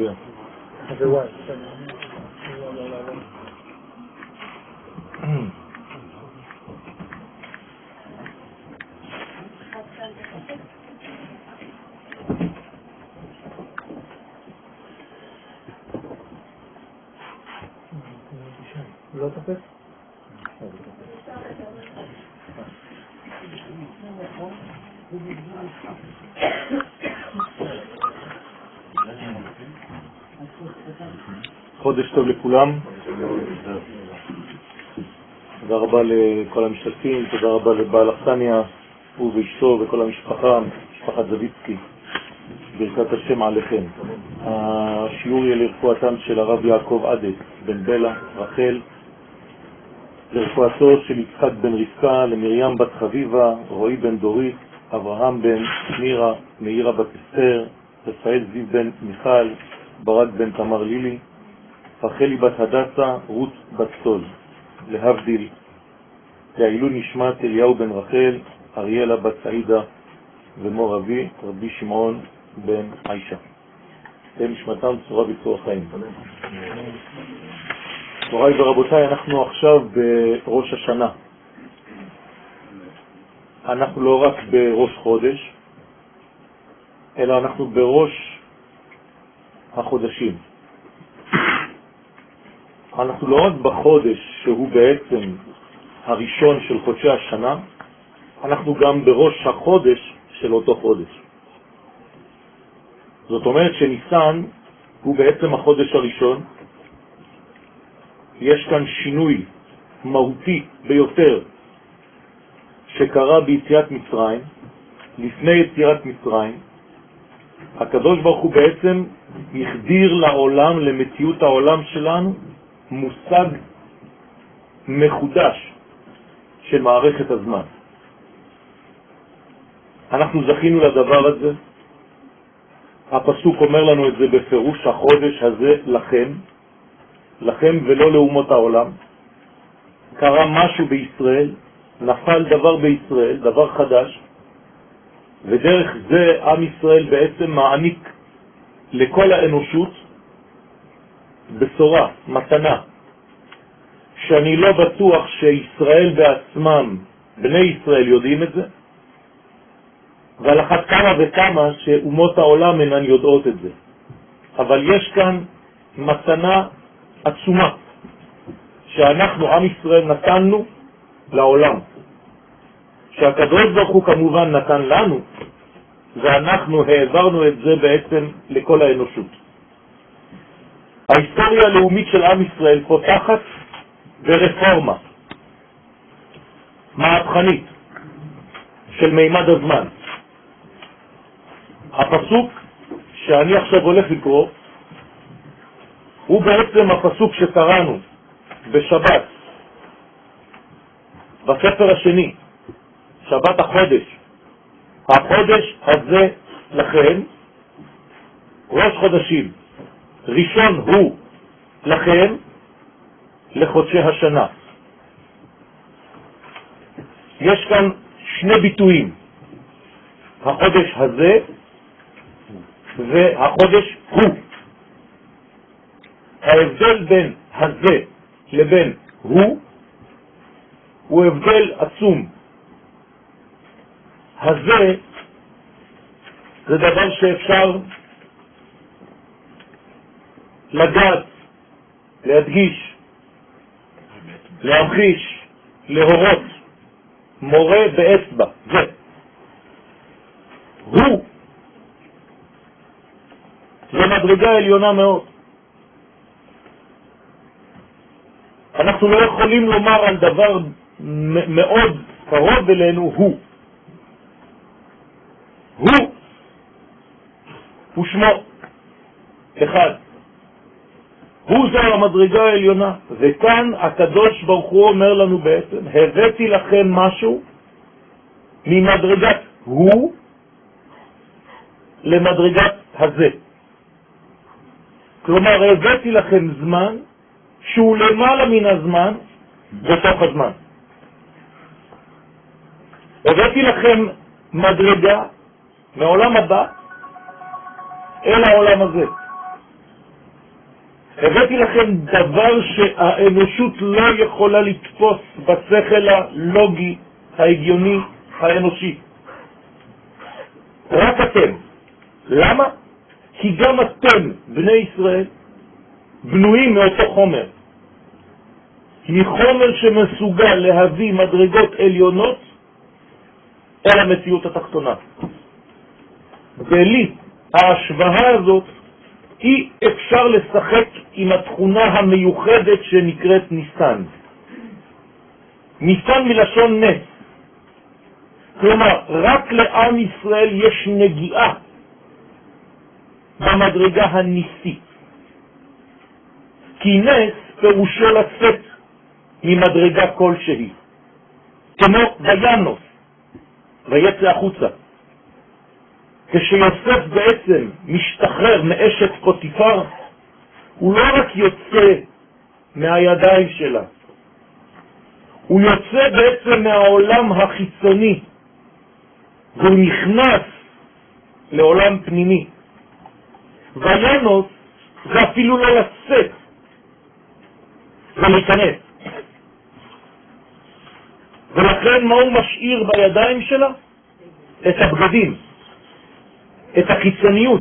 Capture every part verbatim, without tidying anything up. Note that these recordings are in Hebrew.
מדויק. זה וואי. לא תופס? חודש טוב לכולם. תודה רבה לכל המשתתפים, תודה רבה לבעל אכסניה ובאשתו וכל המשפחה, משפחת זביצקי. ברכת השם עליכם. השיעור יהיה לרפואתם של הרב יעקב עדת בן בלה, רחל, לרפואתו של יצחק בן רבקה, למרים בת חביבה, רועי בן דורית, אברהם בן מירה, מאירה בת אסתר, רפאל זיו בן מיכל, ברק בן תמר לילי, רחלי בת הדסה, רות בת סול. להבדיל, לעילוי נשמת אליהו בן רחל, אריאלה בת סעידה, ומור אבי רבי שמעון בן עישה. תהיה נשמתם צורה בצורה חיים. מוריי ורבותיי, אנחנו עכשיו בראש השנה. אנחנו לא רק בראש חודש, אלא אנחנו בראש החודשים. אנחנו לא רק בחודש שהוא בעצם הראשון של חודשי השנה, אנחנו גם בראש החודש של אותו חודש. זאת אומרת שניסן הוא בעצם החודש הראשון. יש כאן שינוי מהותי ביותר שקרה ביציאת מצרים. לפני יציאת מצרים, הקדוש ברוך הוא בעצם החדיר לעולם, למציאות העולם שלנו, מושג מחודש של מערכת הזמן. אנחנו זכינו לדבר הזה. הפסוק אומר לנו את זה בפירוש, החודש הזה לכם, לכם ולא לאומות העולם. קרה משהו בישראל, נפל דבר בישראל, דבר חדש, ודרך זה עם ישראל בעצם מעניק לכל האנושות בשורה, מתנה, שאני לא בטוח שישראל בעצמם, בני ישראל יודעים את זה, ועל אחת כמה וכמה שאומות העולם אינן יודעות את זה. אבל יש כאן מתנה עצומה שאנחנו, עם ישראל, נתנו לעולם, שהקדוש ברוך הוא כמובן נתן לנו, ואנחנו העברנו את זה בעצם לכל האנושות. ההיסטוריה הלאומית של עם ישראל פותחת ברפורמה מהפכנית של מימד הזמן. הפסוק שאני עכשיו הולך לקרוא הוא בעצם הפסוק שקראנו בשבת, בספר השני, שבת החודש. החודש הזה לכם, ראש חודשים, ראשון הוא לכם לחודשי השנה. יש כאן שני ביטויים, החודש הזה והחודש הוא. ההבדל בין הזה לבין הוא הוא הבדל עצום. הזה זה דבר שאפשר לגעת, להדגיש, להמחיש, להורות, מורה באצבע, זה. הוא זה מדרגה עליונה מאוד. אנחנו לא יכולים לומר על דבר מאוד קרוב אלינו הוא. הוא הוא שמו אחד. הוא זה המדרגה העליונה. וכאן הקדוש ברוך הוא אומר לנו בעצם, הבאתי לכם משהו ממדרגת הוא למדרגת הזה. כלומר, הבאתי לכם זמן שהוא למעלה מן הזמן בתוך הזמן. הבאתי לכם מדרגה מעולם הבא אל העולם הזה. הבאתי לכם דבר שהאנושות לא יכולה לתפוס בשכל הלוגי, ההגיוני, האנושי. רק אתם. למה? כי גם אתם, בני ישראל, בנויים מאותו חומר. מחומר שמסוגל להביא מדרגות עליונות אל המציאות התחתונה. בלי ההשוואה הזאת אי אפשר לשחק עם התכונה המיוחדת שנקראת ניסן. ניסן מלשון נס. כלומר, רק לעם ישראל יש נגיעה במדרגה הניסית. כי נס פירושו לצאת ממדרגה כלשהי. כמו וינוס, ויצא החוצה. כשיוסף בעצם משתחרר מאשת פוטיפר, הוא לא רק יוצא מהידיים שלה, הוא יוצא בעצם מהעולם החיצוני, והוא נכנס לעולם פנימי. וינוס זה אפילו לא לצאת, זה להיכנס. ולכן מה הוא משאיר בידיים שלה? את הבגדים, את החיצוניות.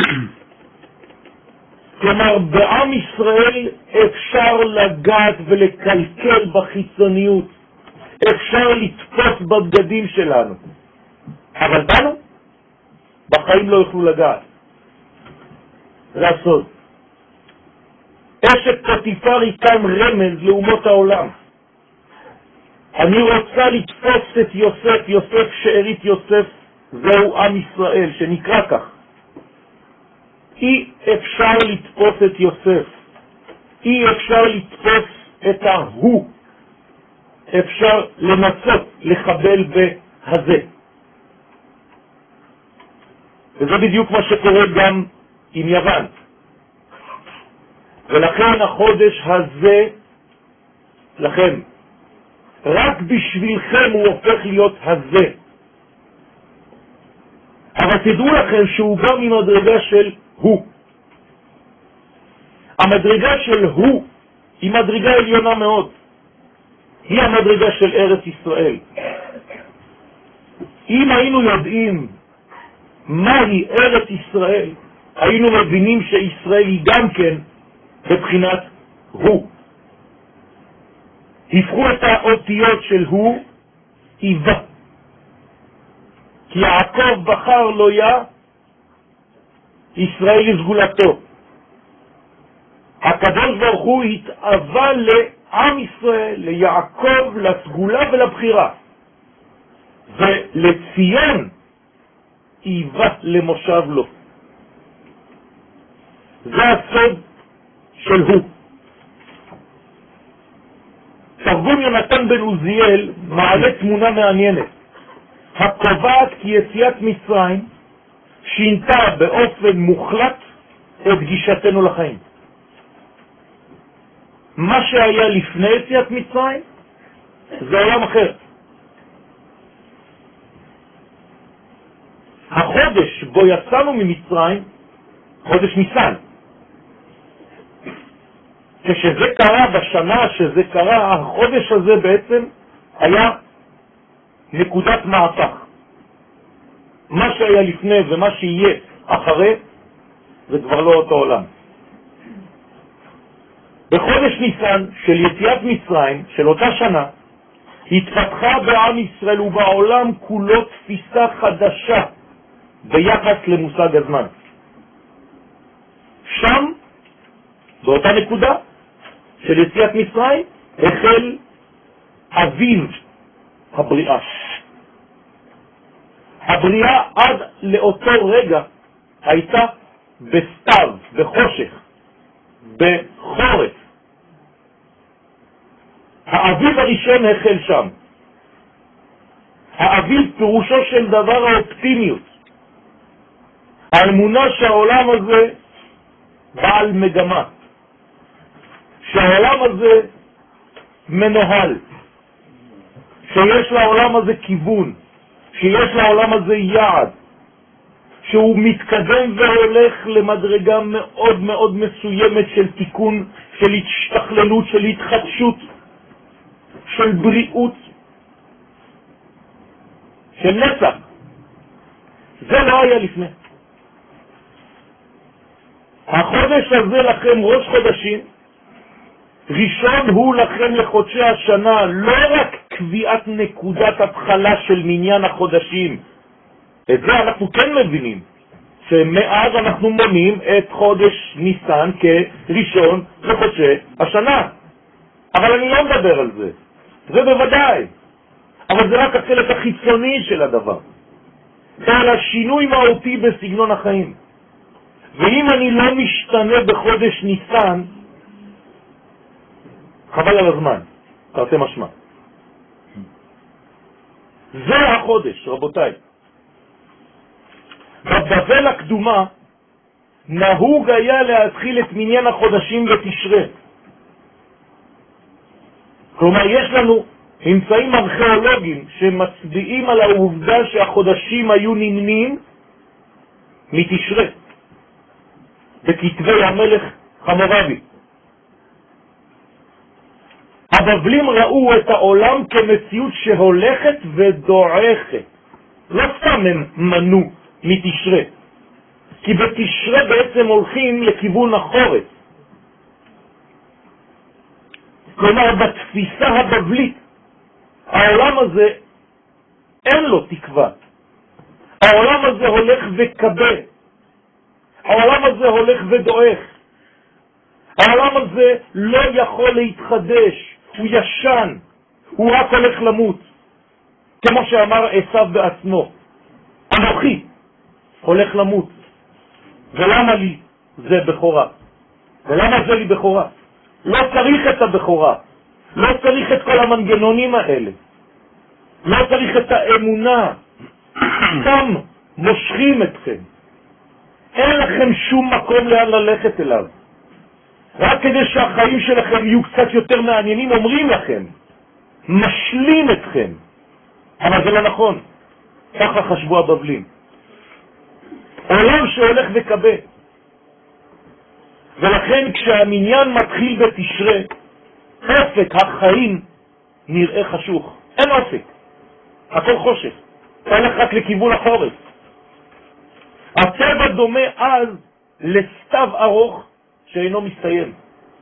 כלומר, בעם ישראל אפשר לגעת ולקלקל בחיצוניות, אפשר לתפוס בבגדים שלנו, אבל בנו בחיים לא יוכלו לגעת. זה הסוד. אשת פוטיפר היא כאן רמז לאומות העולם. אני רוצה לתפוס את יוסף, יוסף שארית יוסף, זהו עם ישראל שנקרא כך. אי אפשר לתפוס את יוסף, אי אפשר לתפוס את ההוא, אפשר לנסות לחבל בהזה. וזה בדיוק מה שקורה גם עם יוון. ולכן החודש הזה, לכם, רק בשבילכם הוא הופך להיות הזה. אבל תדעו לכם שהוא בא ממדרגה של הוא. המדרגה של הוא היא מדרגה עליונה מאוד. היא המדרגה של ארץ ישראל. אם היינו יודעים מהי ארץ ישראל, היינו מבינים שישראל היא גם כן בבחינת הוא. הפכו את האותיות של הוא איבה. כי יעקב בחר לו יה, ישראל לסגולתו. הקדוש ברוך הוא התאווה לעם ישראל, ליעקב, לסגולה ולבחירה. ולציון איבה למושב לו. זה הסוד של הוא. תרגום יונתן בן עוזיאל מעלה תמונה מעניינת, הקובעת כי יציאת מצרים שינתה באופן מוחלט את גישתנו לחיים. מה שהיה לפני יציאת מצרים זה עולם אחר. החודש בו יצאנו ממצרים, חודש ניסן, כשזה קרה, בשנה שזה קרה, החודש הזה בעצם היה נקודת מהפך. מה שהיה לפני ומה שיהיה אחרי זה כבר לא אותו עולם. בחודש ניסן של יציאת מצרים, של אותה שנה, התפתחה בעם ישראל ובעולם כולו תפיסה חדשה ביחס למושג הזמן. שם, באותה נקודה של יציאת מצרים, החל אביב הבריאה. הבריאה עד לאותו רגע הייתה בסתיו, בחושך, בחורף. האביב הראשון החל שם. האביב פירושו של דבר האופטימיות. האמונה שהעולם הזה בעל מגמה. שהעולם הזה מנוהל. שיש לעולם הזה כיוון. שיש לעולם הזה יעד. שהוא מתקדם והולך למדרגה מאוד מאוד מסוימת של תיקון, של השתכללות, של התחדשות, של בריאות, של נצח. זה לא היה לפני. החודש הזה לכם ראש חודשים, ראשון הוא לכם לחודשי השנה, לא רק קביעת נקודת התחלה של מניין החודשים. את זה אנחנו כן מבינים, שמאז אנחנו מונים את חודש ניסן כראשון לחודשי השנה. אבל אני לא מדבר על זה, זה בוודאי. אבל זה רק החלק החיצוני של הדבר. אלא שינוי מהותי בסגנון החיים. ואם אני לא משתנה בחודש ניסן, חבל על הזמן, תרתי משמע. זה החודש, רבותיי. בבבל הקדומה נהוג היה להתחיל את מניין החודשים בתשרה. כלומר, יש לנו ממצאים ארכיאולוגיים שמצביעים על העובדה שהחודשים היו נמנים מתשרה, בכתבי המלך חמורבי. הבבלים ראו את העולם כמציאות שהולכת ודועכת. לא סתם הם מנו מתשרה, כי בתשרה בעצם הולכים לכיוון החורף. כלומר, בתפיסה הבבלית, העולם הזה אין לו תקווה. העולם הזה הולך וקבה. העולם הזה הולך ודועך. העולם הזה לא יכול להתחדש. הוא ישן. הוא רק הולך למות. כמו שאמר עשיו בעצמו. אנוכי הולך למות. ולמה לי זה בכורה? ולמה זה לי בכורה? לא צריך את הבכורה. לא צריך את כל המנגנונים האלה. לא צריך את האמונה. סתם מושכים אתכם. אין לכם שום מקום לאן ללכת אליו. רק כדי שהחיים שלכם יהיו קצת יותר מעניינים, אומרים לכם, משלים אתכם. אבל זה לא נכון. ככה חשבו הבבלים. עולם שהולך וקבה. ולכן כשהמניין מתחיל בתשרה, אופק החיים נראה חשוך. אין אופק. הכל חושך. הולך רק לכיוון החורף. הטבע דומה אז לסתיו ארוך שאינו מסתיים.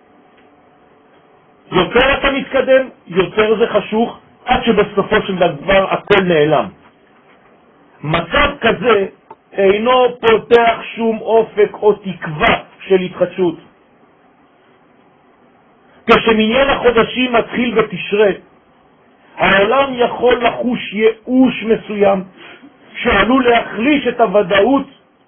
יותר אתה מתקדם, יותר זה חשוך, עד שבסופו של דבר הכל נעלם. מצב כזה אינו פותח שום אופק או תקווה של התחדשות. כשמניין החודשים מתחיל בתשרה, העולם יכול לחוש ייאוש מסוים שעלול להחליש את הוודאות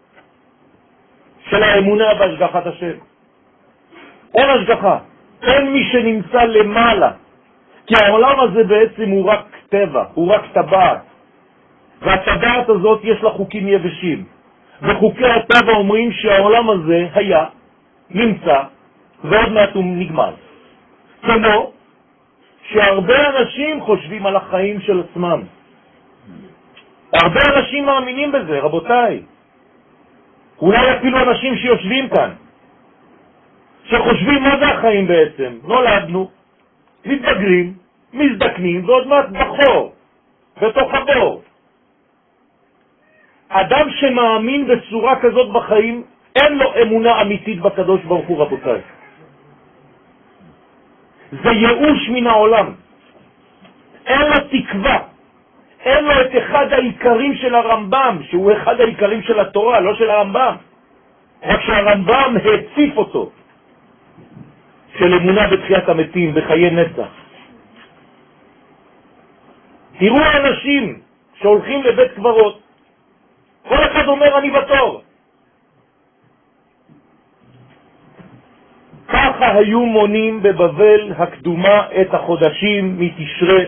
של האמונה בהשגחת השם. אין השגחה, אין מי שנמצא למעלה, כי העולם הזה בעצם הוא רק טבע, הוא רק טבעת, והטבעת הזאת יש לה חוקים יבשים, וחוקי הטבע אומרים שהעולם הזה היה, נמצא, ועוד מעט הוא נגמר. כמו שהרבה אנשים חושבים על החיים של עצמם. הרבה אנשים מאמינים בזה, רבותיי. אולי אפילו אנשים שיושבים כאן, שחושבים מה זה החיים בעצם. נולדנו, מתבגרים, מזדקנים, ועוד מעט בחור, בתוך הבור. אדם שמאמין בצורה כזאת בחיים, אין לו אמונה אמיתית בקדוש ברוך הוא, רבותיי. זה ייאוש מן העולם. אין לו תקווה. אין לו את אחד העיקרים של הרמב"ם, שהוא אחד העיקרים של התורה, לא של הרמב"ם. רק שהרמב"ם הציף אותו, של אמונה בתחיית המתים, בחיי נצח. תראו האנשים שהולכים לבית קברות, כל אחד אומר אני בתור. ככה היו מונים בבבל הקדומה את החודשים מתשרה,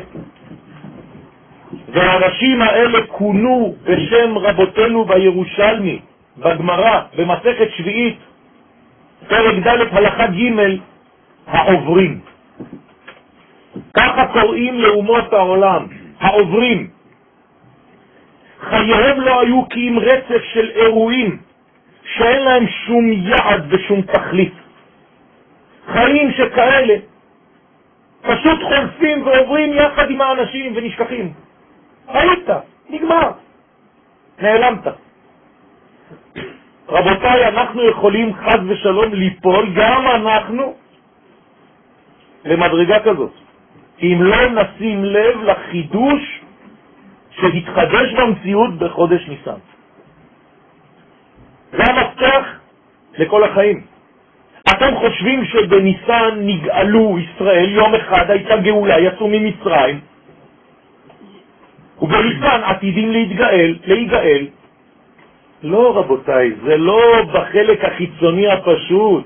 והאנשים האלה כונו בשם רבותינו בירושלמי, בגמרא, במסכת שביעית, פרק ד' הלכה ג', העוברים. ככה קוראים לאומות העולם, העוברים. חייהם לא היו כי אם רצף של אירועים שאין להם שום יעד ושום תכלית. חיים שכאלה פשוט חולפים ועוברים יחד עם האנשים ונשכחים. היית, נגמר, נעלמת. רבותיי, אנחנו יכולים חד ושלום ליפול, גם אנחנו, למדרגה כזאת. אם לא נשים לב לחידוש שהתחדש במציאות בחודש ניסן. זה המפתח לכל החיים. אתם חושבים שבניסן נגאלו ישראל, יום אחד הייתה גאולה, יצאו ממצרים, ובניסן עתידים להתגאל, להיגאל. לא רבותיי, זה לא בחלק החיצוני הפשוט.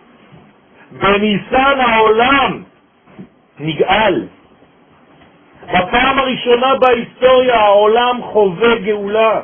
בניסן העולם נגאל. בפעם הראשונה בהיסטוריה העולם חווה גאולה.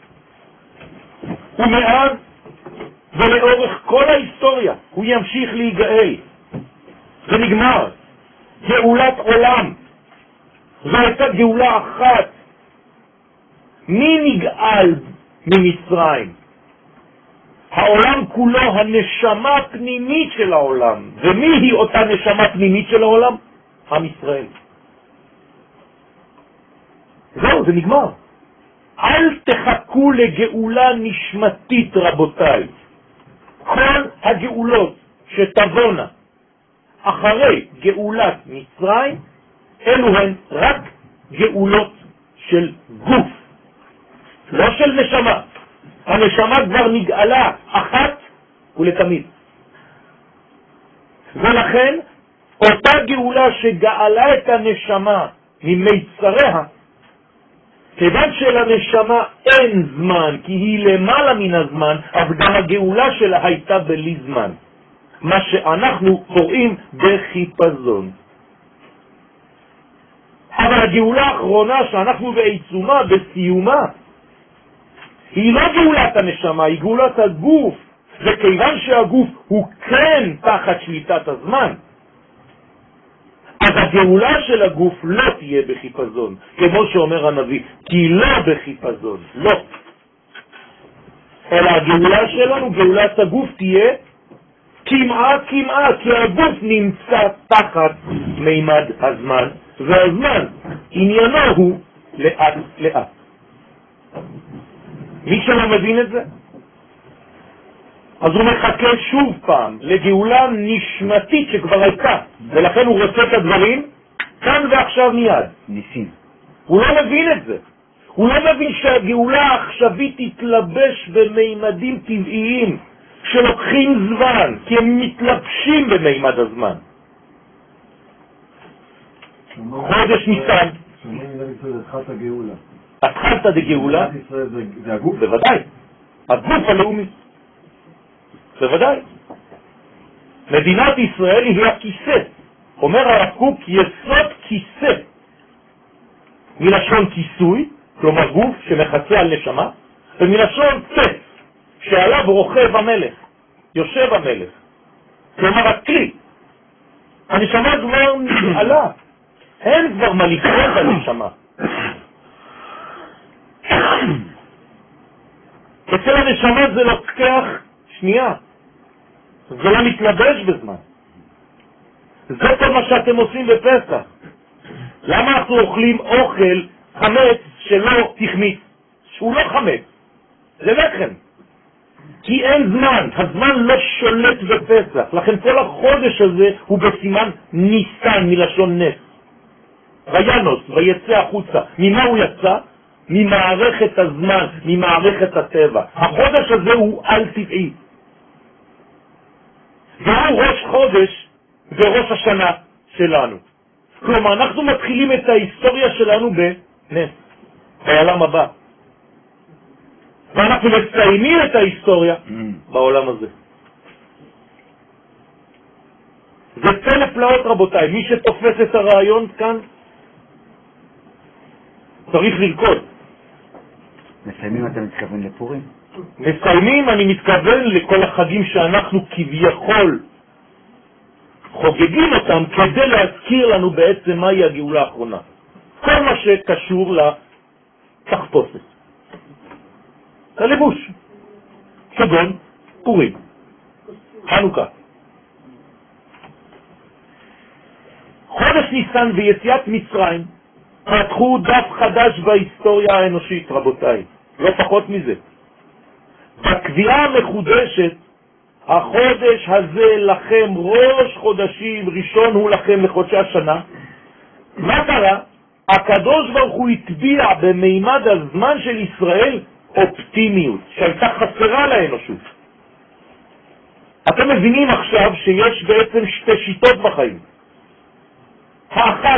ומאז ולאורך כל ההיסטוריה הוא ימשיך להיגאל. זה נגמר. גאולת עולם. זו הייתה גאולה אחת. מי נגאל ממצרים? העולם כולו, הנשמה הפנימית של העולם. ומי היא אותה נשמה פנימית של העולם? עם ישראל. זהו, זה נגמר. אל תחכו לגאולה נשמתית רבותיי. כל הגאולות שתבונה אחרי גאולת מצרים, אלו הן רק גאולות של גוף, לא של נשמה. הנשמה כבר נגאלה אחת ולתמיד. ולכן אותה גאולה שגאלה את הנשמה ממיצריה, כיוון שלנשמה אין זמן, כי היא למעלה מן הזמן, אז גם הגאולה שלה הייתה בלי זמן. מה שאנחנו קוראים בחיפזון. אבל הגאולה האחרונה שאנחנו בעיצומה, בסיומה, היא לא גאולת הנשמה, היא גאולת הגוף. וכיוון שהגוף הוא כן תחת שליטת הזמן, אז הגאולה של הגוף לא תהיה בחיפזון, כמו שאומר הנביא, כי לא בחיפזון, לא. אלא הגאולה שלנו, גאולת הגוף, תהיה כמעט כמעט, כי הגוף נמצא תחת מימד הזמן, והזמן עניינו הוא לאט לאט. מי שלא מבין את זה, אז הוא מחכה שוב פעם לגאולה נשמתית שכבר הייתה, ולכן הוא רוצה את הדברים כאן ועכשיו מיד. ניסים. הוא לא מבין את זה. הוא לא מבין שהגאולה העכשווית תתלבש במימדים טבעיים שלוקחים זמן, כי הם מתלבשים במימד הזמן. חודש ניסן. שאומרים מדינת ישראל, התחלת הגאולה. התחלת דגאולה? מדינת ישראל זה הגוף? בוודאי. הגוף הלאומי. בוודאי. מדינת ישראל היא הכיסא. אומר הרב קוק, יסוד כיסא. מלשון כיסוי, כלומר גוף שמחצה על נשמה, ומלשון צף, שעליו רוכב המלך, יושב המלך. כלומר הכלי. הנשמה כבר נגאלה. אין כבר מה לקרוא בנשמה. אצל הנשמה זה לוקח שנייה. זה לא מתלבש בזמן. זה כל מה שאתם עושים בפסח. למה אנחנו אוכלים אוכל חמץ שלא תחמיץ? שהוא לא חמץ. זה לחם. כי אין זמן. הזמן לא שולט בפסח. לכן כל החודש הזה הוא בסימן ניסן מלשון נס. וינוס, ויצא החוצה. ממה הוא יצא? ממערכת הזמן, ממערכת הטבע. החודש הזה הוא על טבעי. והוא ראש חודש וראש השנה שלנו. כלומר, אנחנו מתחילים את ההיסטוריה שלנו בנס, בעולם הבא. ואנחנו מסיימים את ההיסטוריה בעולם הזה. זה פלא פלאות רבותיי. מי שתופס את הרעיון כאן צריך לרקוד. מסיימים אתה מתכוון לפורים? מסיימים, אני מתכוון לכל החגים שאנחנו כביכול חוגגים אותם כדי להזכיר לנו בעצם מהי הגאולה האחרונה. כל מה שקשור לתחפושת. הלבוש, כגון פורים, חנוכה. חודש ניסן ויציאת מצרים פתחו דף חדש בהיסטוריה האנושית, רבותיי, לא פחות מזה. בקביעה המחודשת, החודש הזה לכם ראש חודשים, ראשון הוא לכם לחודשי השנה. מה קרה? הקדוש ברוך הוא הטביע במימד הזמן של ישראל אופטימיות שהייתה חסרה לאנושות. אתם מבינים עכשיו שיש בעצם שתי שיטות בחיים. האחת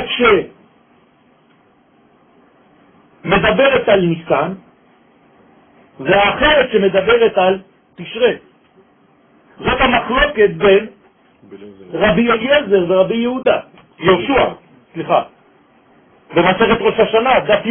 שמדברת על ניסן, והאחרת שמדברת על תשרה. זאת המחלוקת בין רבי אליעזר ורבי יהודה, יהושע, סליחה, במסכת ראש השנה, דף י'.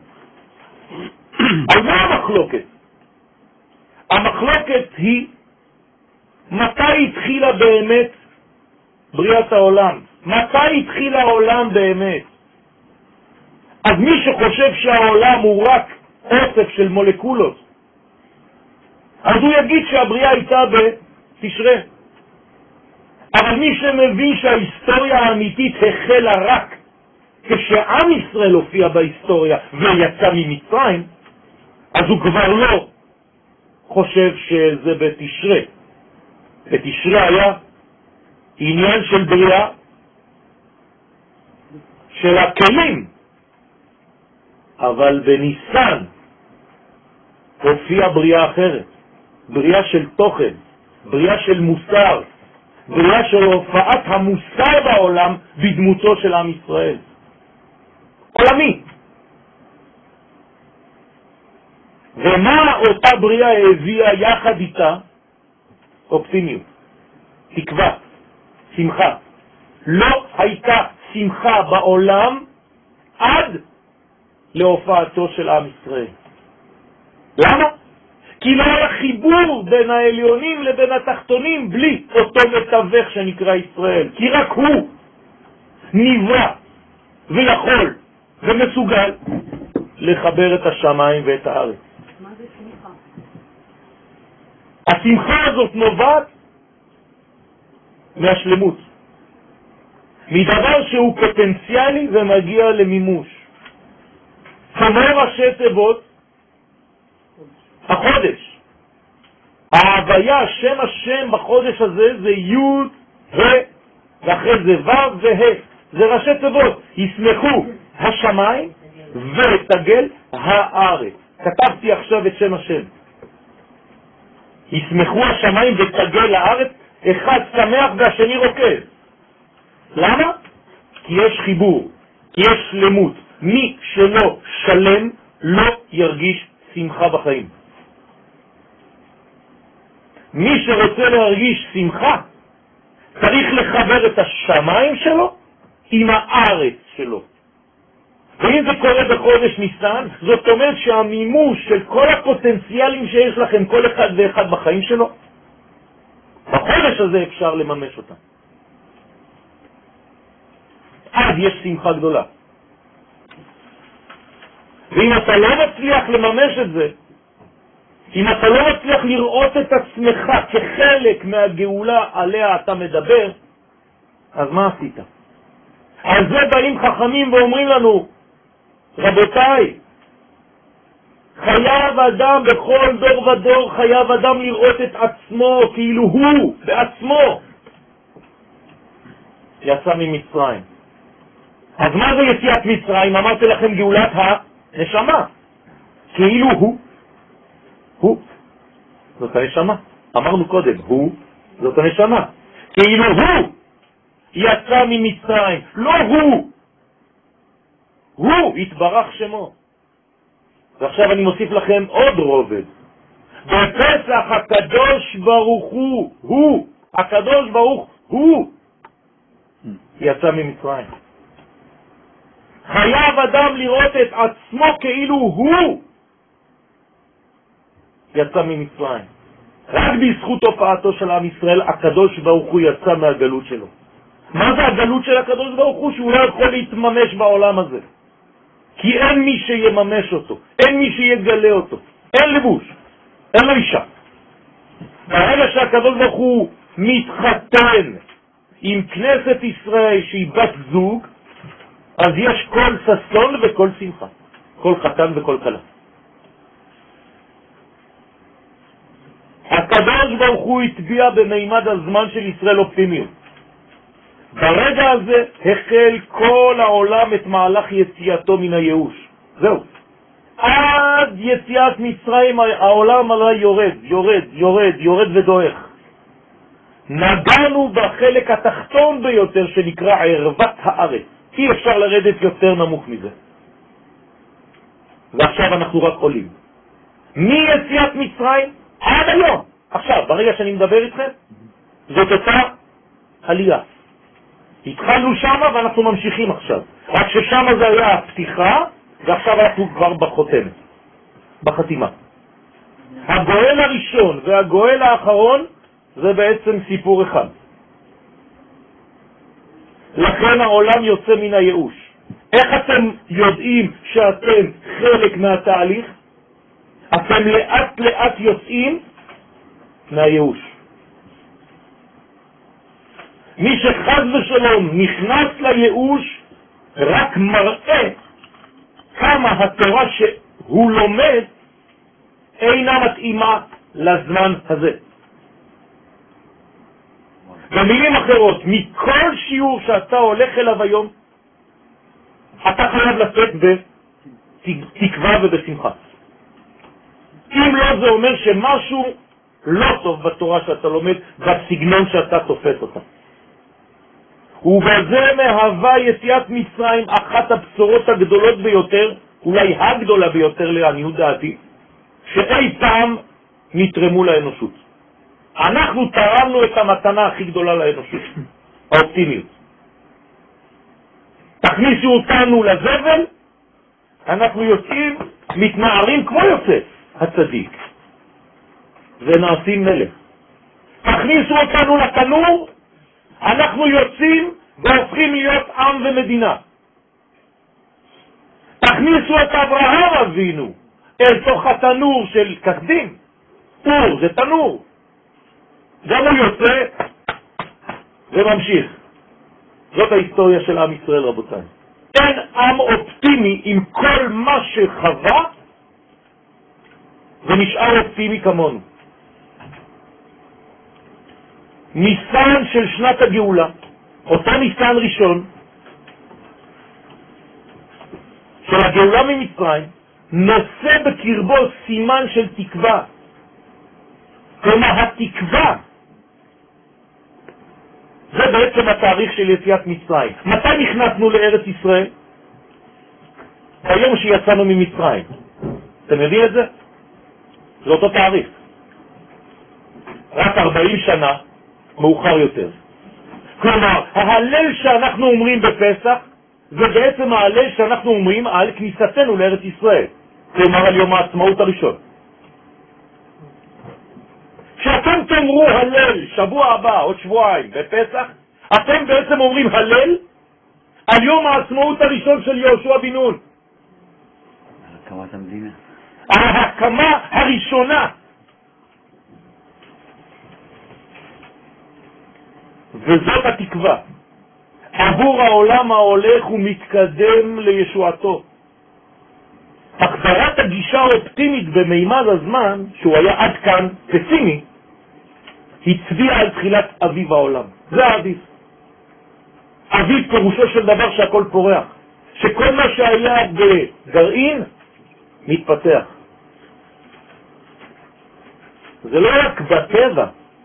על מה המחלוקת? המחלוקת היא מתי התחילה באמת בריאת העולם, מתי התחיל העולם באמת. אז מי שחושב שהעולם הוא רק אוסף של מולקולות, אז הוא יגיד שהבריאה הייתה בתשרה. אבל מי שמבין שההיסטוריה האמיתית החלה רק כשעם ישראל הופיע בהיסטוריה ויצא ממצרים, אז הוא כבר לא חושב שזה בתשרה. בתשרה היה עניין של בריאה של הכלים, אבל בניסן הופיע בריאה אחרת, בריאה של תוכן, בריאה של מוסר, בריאה של הופעת המוסר בעולם בדמותו של עם ישראל. עולמי. ומה אותה בריאה הביאה יחד איתה? אופטימיות, תקווה, שמחה. לא הייתה שמחה בעולם עד להופעתו של עם ישראל. למה? כי לא היה חיבור בין העליונים לבין התחתונים בלי אותו מתווך שנקרא ישראל. כי רק הוא נברא ויכול ומסוגל לחבר את השמיים ואת הארץ. מה זה שמחה? השמחה הזאת נובעת מהשלמות, מדבר שהוא פוטנציאלי ומגיע למימוש. כמו ראשי תיבות החודש, ההוויה, שם השם בחודש הזה זה י' ה' ואחרי זה ו' וה', זה ראשי תיבות. ישמחו השמיים ותגל הארץ. כתבתי עכשיו את שם השם. ישמחו השמיים ותגל הארץ, אחד שמח והשני רוקד. למה? כי יש חיבור, כי יש שלמות. מי שלא שלם לא ירגיש שמחה בחיים. מי שרוצה להרגיש שמחה צריך לחבר את השמיים שלו עם הארץ שלו. ואם זה קורה בחודש ניסן, זאת אומרת שהמימוש של כל הפוטנציאלים שיש לכם כל אחד ואחד בחיים שלו, בחודש הזה אפשר לממש אותם. אז יש שמחה גדולה. ואם אתה לא מצליח לממש את זה, אם אתה לא מצליח לראות את עצמך כחלק מהגאולה עליה אתה מדבר, אז מה עשית? על זה באים חכמים ואומרים לנו, רבותיי, חייב אדם בכל דור ודור, חייב אדם לראות את עצמו כאילו הוא בעצמו יצא ממצרים. אז מה זה יציאת מצרים? אמרתי לכם גאולת הנשמה, כאילו הוא הוא זאת הנשמה. אמרנו קודם, הוא זאת הנשמה, כאילו הוא יצא ממצרים, לא הוא, הוא התברך שמו. ועכשיו אני מוסיף לכם עוד רובד. בפסח הקדוש ברוך הוא, הוא, הקדוש ברוך הוא יצא ממצרים. חייב אדם לראות את עצמו כאילו הוא יצא ממצרים. רק בזכות הופעתו של עם ישראל הקדוש ברוך הוא יצא מהגלות שלו. מה זה הגלות של הקדוש ברוך הוא? שהוא לא יכול להתממש בעולם הזה, כי אין מי שיממש אותו, אין מי שיגלה אותו, אין לבוש. אין לו אישה. ברגע שהקדוש ברוך הוא מתחתן עם כנסת ישראל שהיא בת זוג, אז יש כל ששון וכל שמחה, כל חתן וכל כלה. הקדוש ברוך הוא הטביע במימד הזמן של ישראל אופטימיות. ברגע הזה החל כל העולם את מהלך יציאתו מן הייאוש. זהו. עד יציאת מצרים העולם עלה יורד, יורד, יורד, יורד ודועך. נגענו בחלק התחתון ביותר שנקרא ערוות הארץ. אי אפשר לרדת יותר נמוך מזה. ועכשיו אנחנו רק עולים. מיציאת מצרים עד היום. עכשיו, ברגע שאני מדבר איתכם, זאת אותה עלייה. התחלנו שם ואנחנו ממשיכים עכשיו. רק ששם זה היה הפתיחה, ועכשיו אנחנו כבר בחותמת, בחתימה. הגואל הראשון והגואל האחרון זה בעצם סיפור אחד. לכן העולם יוצא מן הייאוש. איך אתם יודעים שאתם חלק מהתהליך? אתם לאט לאט יוצאים מהייאוש. מי שחז ושלום נכנס לייאוש רק מראה כמה התורה שהוא לומד אינה מתאימה לזמן הזה. במילים אחרות, מכל שיעור שאתה הולך אליו היום, אתה חייב לצאת בתקווה ובשמחה. אם לא, זה אומר שמשהו לא טוב בתורה שאתה לומד, בסגנון שאתה תופס אותה. ובזה מהווה יציאת מצרים אחת הבשורות הגדולות ביותר, אולי הגדולה ביותר לעניות דעתי, שאי פעם נתרמו לאנושות. אנחנו תרמנו את המתנה הכי גדולה לאנושות, האופטימיות. תכניסו אותנו לזבל, אנחנו יוצאים, מתנערים כמו יוסף הצדיק, ונעשים מלך. תכניסו אותנו לתנור, אנחנו יוצאים והופכים להיות עם ומדינה. תכניסו את אברהם אבינו אל תוך התנור של קחדים, תור זה תנור, גם הוא יוצא וממשיך. זאת ההיסטוריה של עם ישראל, רבותיי. אין עם אופטימי עם כל מה שחווה ונשאר אופטימי כמונו. ניסן של שנת הגאולה, אותו ניסן ראשון של הגאולה ממצרים, נושא בקרבו סימן של תקווה. כלומר, התקווה זה בעצם התאריך של יציאת מצרים. מתי נכנסנו לארץ ישראל? היום שיצאנו ממצרים. אתם יודעים את זה? זה אותו תאריך. רק ארבעים שנה מאוחר יותר. כלומר, ההלל שאנחנו אומרים בפסח זה בעצם ההלל שאנחנו אומרים על כניסתנו לארץ ישראל. כלומר, על יום העצמאות הראשון. כשאתם תאמרו הלל שבוע הבא, עוד שבועיים, בפסח, אתם בעצם אומרים הלל על יום העצמאות הראשון של יהושע בן נון. על הקמת המדינה. על ההקמה הראשונה. וזאת התקווה. עבור העולם ההולך ומתקדם לישועתו. החזרת הגישה האופטימית במימד הזמן, שהוא היה עד כאן פסימי, הצביע על תחילת אביב העולם. זה האביב. אביב פירושו של דבר שהכל פורח. שכל מה שהיה בגרעין מתפתח. זה לא רק בטבע.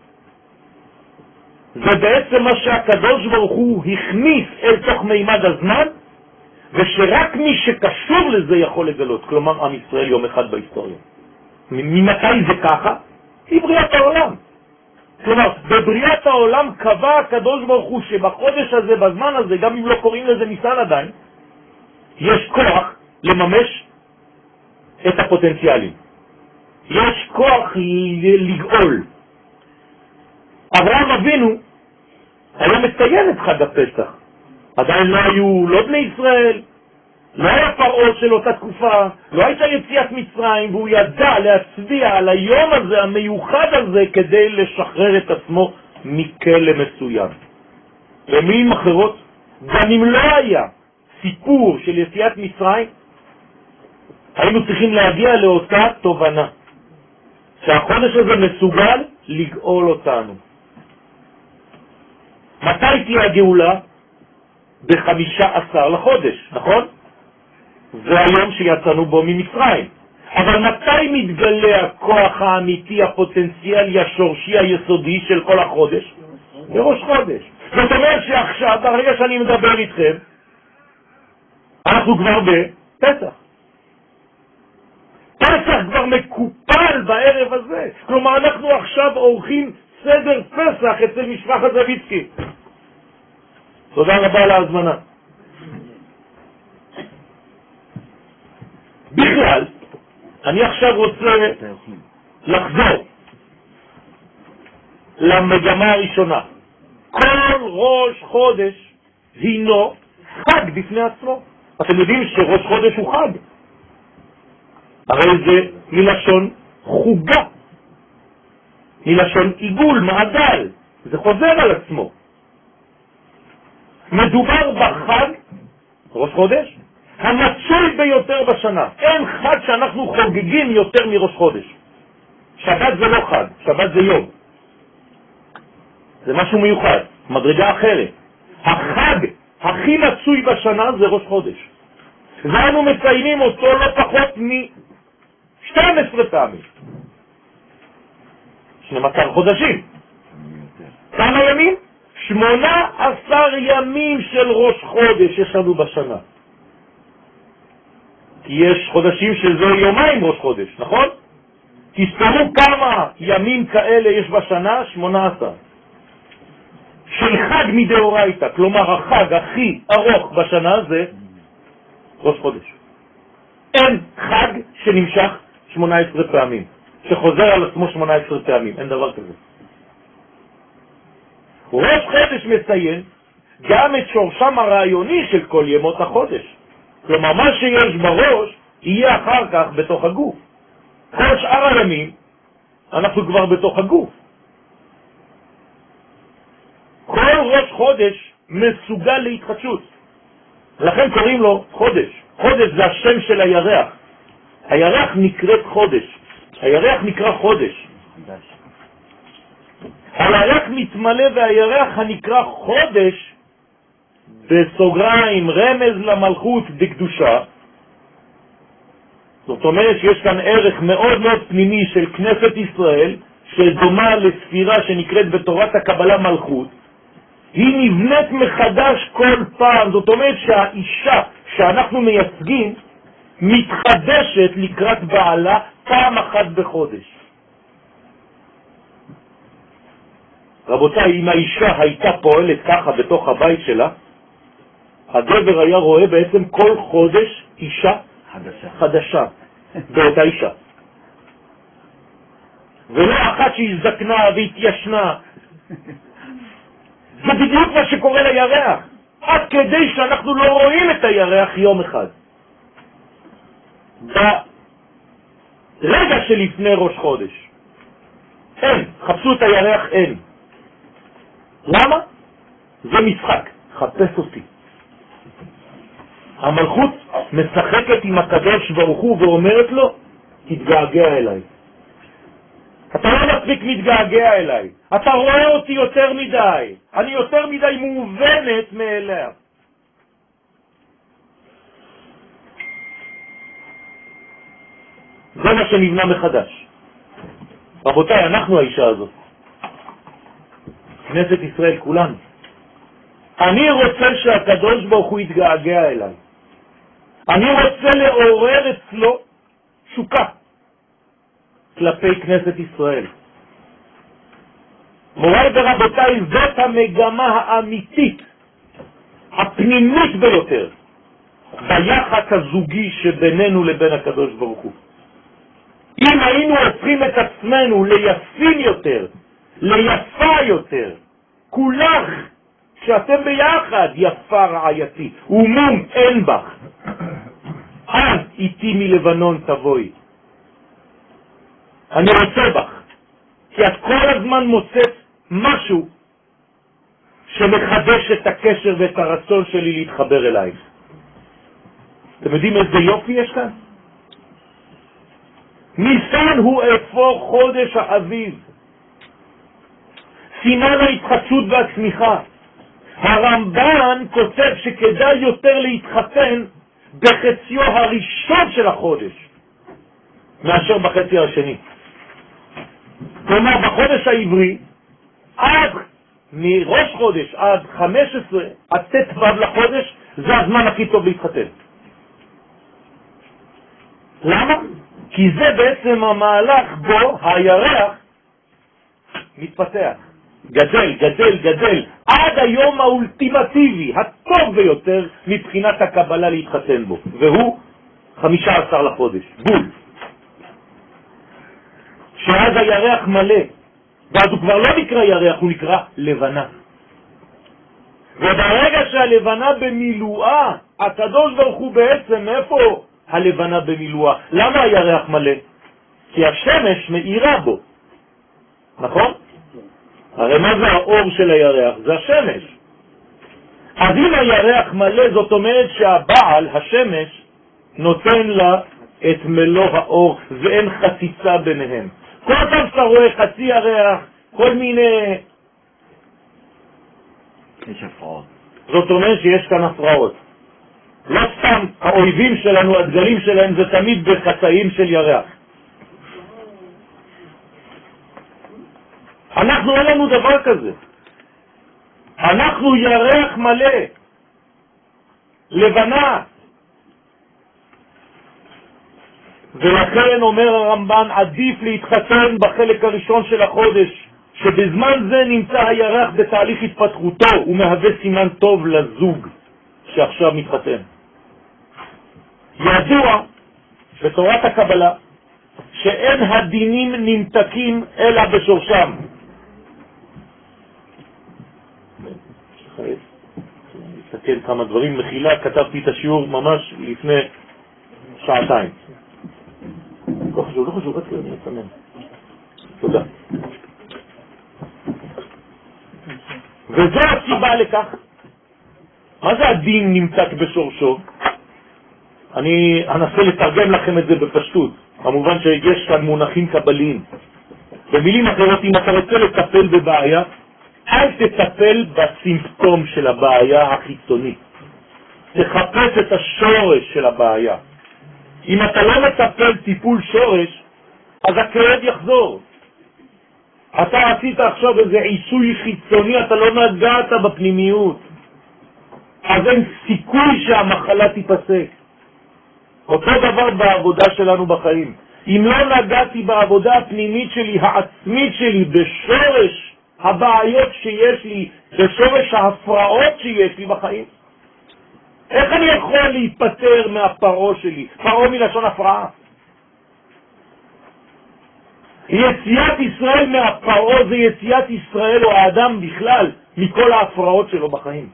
זה בעצם מה שהקדוש ברוך הוא הכניס אל תוך מימד הזמן, ושרק מי שקשור לזה יכול לגלות. כלומר, עם ישראל יום אחד בהיסטוריה. ממתי זה ככה? היא בריאת העולם. כלומר, בבריאת העולם קבע הקדוש ברוך הוא שבחודש הזה, בזמן הזה, גם אם לא קוראים לזה ניסן עדיין, יש כוח לממש את הפוטנציאלים. יש כוח לגאול. אברהם אבינו היה מציין את חג הפסח. עדיין לא היו לא בני ישראל, לא היה פרעה של אותה תקופה, לא הייתה יציאת מצרים, והוא ידע להצביע על היום הזה, המיוחד הזה, כדי לשחרר את עצמו מכלא מסוים. במילים אחרות, גם אם לא היה סיפור של יציאת מצרים, היינו צריכים להגיע לאותה תובנה, שהחודש הזה מסוגל לגאול אותנו. מתי תהיה הגאולה? בחמישה עשר לחודש, נכון? זה היום שיצאנו בו ממצרים. אבל מתי מתגלה הכוח האמיתי, הפוטנציאלי, השורשי, היסודי של כל החודש? בראש חודש. זאת אומרת שעכשיו, ברגע שאני מדבר איתכם, אנחנו כבר בפסח. פסח כבר מקופל בערב הזה. כלומר, אנחנו עכשיו עורכים סדר פסח אצל משפחת זביצקי. תודה רבה על ההזמנה. בכלל, אני עכשיו רוצה לחזור למגמה הראשונה. כל ראש חודש הינו חג בפני עצמו. אתם יודעים שראש חודש הוא חג. הרי זה מלשון חוגה, מלשון עיגול, מעגל. זה חוזר על עצמו. מדובר בחג, ראש חודש, המצוי ביותר בשנה. אין חג שאנחנו חוגגים יותר מראש חודש. שבת זה לא חג, שבת זה יום. זה משהו מיוחד, מדרגה אחרת. החג הכי מצוי בשנה זה ראש חודש. ואנו מציינים אותו לא פחות מ-שתים עשרה פעמים. שנים עשר חודשים. כמה ימים? שמונה עשר ימים של ראש חודש יש לנו בשנה. כי יש חודשים שזה יומיים ראש חודש, נכון? תסתרו כמה ימים כאלה יש בשנה, שמונה עשר. של חג מדאורייתא, כלומר החג הכי ארוך בשנה זה ראש חודש. אין חג שנמשך שמונה עשרה פעמים, שחוזר על עצמו שמונה עשרה פעמים, אין דבר כזה. ראש חודש מציין גם את שורשם הרעיוני של כל ימות החודש. כלומר, מה שיש בראש יהיה אחר כך בתוך הגוף. כל שאר הימים אנחנו כבר בתוך הגוף. כל ראש חודש מסוגל להתחדשות. לכן קוראים לו חודש. חודש זה השם של הירח. הירח נקראת חודש. הירח נקרא חודש. הירח מתמלא והירח הנקרא חודש, בסוגריים, רמז למלכות בקדושה. זאת אומרת שיש כאן ערך מאוד מאוד פנימי של כנסת ישראל, שדומה לספירה שנקראת בתורת הקבלה מלכות. היא נבנית מחדש כל פעם. זאת אומרת שהאישה שאנחנו מייצגים מתחדשת לקראת בעלה פעם אחת בחודש. רבותיי, אם האישה הייתה פועלת ככה בתוך הבית שלה, הגבר היה רואה בעצם כל חודש אישה חדשה, חדשה באותה אישה. ולא אחת שהזדקנה והתיישנה. זה בדיוק מה שקורה לירח. עד כדי שאנחנו לא רואים את הירח יום אחד. ברגע שלפני ראש חודש. אין, חפשו את הירח, אין. למה? זה משחק, חפש אותי. המלכות משחקת עם הקדוש ברוך הוא ואומרת לו, תתגעגע אליי. אתה לא מספיק מתגעגע אליי. אתה רואה אותי יותר מדי. אני יותר מדי מובנת מאליה. זה מה שנבנה מחדש. רבותיי, אנחנו האישה הזאת. כנסת ישראל, כולנו. אני רוצה שהקדוש ברוך הוא יתגעגע אליי. אני רוצה לעורר אצלו שוקה כלפי כנסת ישראל. מוריי ורבותיי, זאת המגמה האמיתית, הפנימית ביותר, ביחס הזוגי שבינינו לבין הקדוש ברוך הוא. אם היינו הופכים את עצמנו ליפים יותר, ליפה יותר, כולך, כשאתם ביחד, יפה רעייתי, ומום אין בך. איתי מלבנון תבואי. אני רוצה בך, כי את כל הזמן מוצאת משהו שמחדש את הקשר ואת הרצון שלי להתחבר אלייך. אתם יודעים איזה יופי יש כאן? ניסן הוא אפוא חודש האביב, סימן ההתחדשות והצמיחה. הרמב"ן כותב שכדאי יותר להתחתן בחציו הראשון של החודש מאשר בחצי השני. כלומר בחודש העברי עד מראש חודש עד חמש עשרה עד ט"ו לחודש זה הזמן הכי טוב להתחתן. למה? כי זה בעצם המהלך בו הירח מתפתח, גדל, גדל, גדל, עד היום האולטימטיבי, הטוב ביותר מבחינת הקבלה להתחתן בו, והוא חמישה עשר לחודש, בול. שאז הירח מלא, ואז הוא כבר לא נקרא ירח, הוא נקרא לבנה. וברגע שהלבנה במילואה, הקדוש ברוך הוא בעצם, איפה הלבנה במילואה? למה הירח מלא? כי השמש מאירה בו, נכון? הרי מה זה האור של הירח? זה השמש. אז אם הירח מלא, זאת אומרת שהבעל, השמש, נותן לה את מלוא האור, ואין חציצה ביניהם. כל פעם שאתה רואה חצי ירח, כל מיני... יש הפרעות. זאת אומרת שיש כאן הפרעות. לא סתם האויבים שלנו, הדגלים שלהם, זה תמיד בחצאים של ירח. אנחנו אין לנו דבר כזה. אנחנו ירח מלא, לבנה. ולכן אומר הרמב"ן, עדיף להתחתן בחלק הראשון של החודש, שבזמן זה נמצא הירח בתהליך התפתחותו, הוא מהווה סימן טוב לזוג שעכשיו מתחתן. ידוע בתורת הקבלה שאין הדינים נמתקים אלא בשורשם. תסתכל כמה דברים, מחילה, כתבתי את השיעור ממש לפני שעתיים. לא חשוב, לא חשוב, רק אני אצמם. תודה. וזו הסיבה לכך. מה זה הדין נמתק בשורשו? אני אנסה לתרגם לכם את זה בפשטות. כמובן שיש כאן מונחים קבליים. במילים אחרות, אם אתה רוצה לטפל בבעיה, אל תטפל בסימפטום של הבעיה החיצונית. תחפש את השורש של הבעיה. אם אתה לא מטפל טיפול שורש, אז הכאב יחזור. אתה עשית עכשיו איזה עיסוי חיצוני, אתה לא נגעת בפנימיות. אז אין סיכוי שהמחלה תיפסק. אותו דבר בעבודה שלנו בחיים. אם לא נגעתי בעבודה הפנימית שלי, העצמית שלי, בשורש הבעיות שיש לי, בשורש ההפרעות שיש לי בחיים, איך אני יכול להיפטר מהפרעה שלי? פרעה מלשון הפרעה. יציאת ישראל מהפרעה זה יציאת ישראל או האדם בכלל מכל ההפרעות שלו בחיים.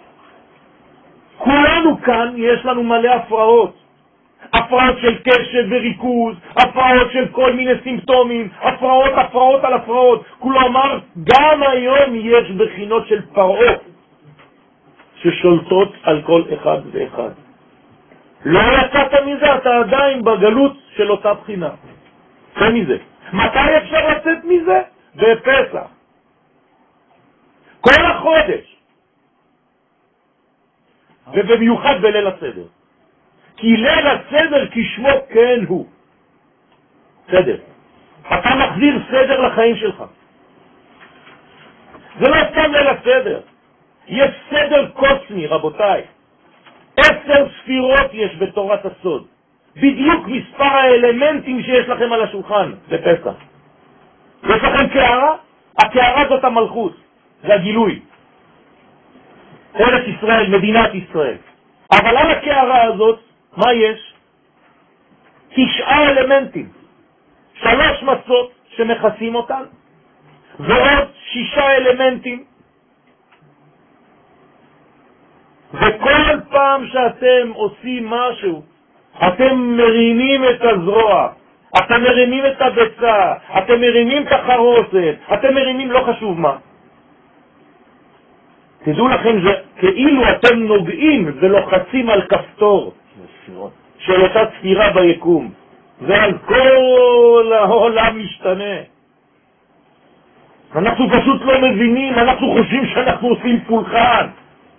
כולנו כאן יש לנו מלא הפרעות. הפרעות של קשב וריכוז, הפרעות של כל מיני סימפטומים, הפרעות, הפרעות על הפרעות. כלומר, גם היום יש בחינות של פרעה ששולטות על כל אחד ואחד. לא יצאת מזה, אתה עדיין בגלות של אותה בחינה. זה מזה. מתי אפשר לצאת מזה? בפסח. כל החודש. ובמיוחד בליל הסדר. כי ליל הסדר כשמו כן הוא. סדר. אתה מחזיר סדר לחיים שלך. זה לא סתם ליל הסדר. יש סדר קוסמי, רבותיי. עשר ספירות יש בתורת הסוד. בדיוק מספר האלמנטים שיש לכם על השולחן בפסח. יש לכם קערה? הקערה זאת המלכות. זה הגילוי. ארץ ישראל, מדינת ישראל. אבל על הקערה הזאת, מה יש? תשעה אלמנטים. שלוש מצות שמכסים אותן, ועוד שישה אלמנטים. וכל פעם שאתם עושים משהו, אתם מרימים את הזרוע, אתם מרימים את הביצה, אתם מרימים את החרוסת, אתם מרימים לא חשוב מה. תדעו לכם שכאילו אתם נוגעים ולוחצים על כפתור של אותה ספירה ביקום, ועל כל העולם משתנה. אנחנו פשוט לא מבינים, אנחנו חושבים שאנחנו עושים פולחן.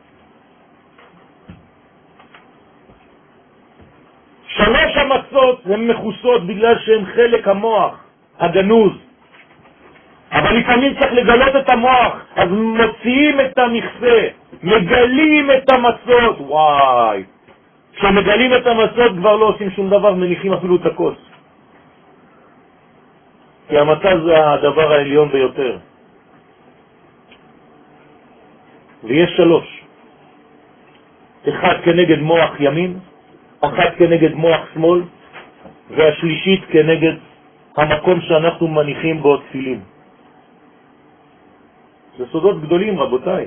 שלוש המצות הן מחוסות בגלל שהן חלק המוח הגנוז, אבל לפעמים צריך לגלות את המוח, אז מוציאים את המכסה, מגלים את המצות. וואי, כשמגלים את המצות כבר לא עושים שום דבר, מניחים אפילו את הכוס, כי המצה זה הדבר העליון ביותר. ויש שלוש, אחד כנגד מוח ימין, אחד כנגד מוח שמאל, והשלישית כנגד המקום שאנחנו מניחים בו תפילים. זה סודות גדולים, רבותיי.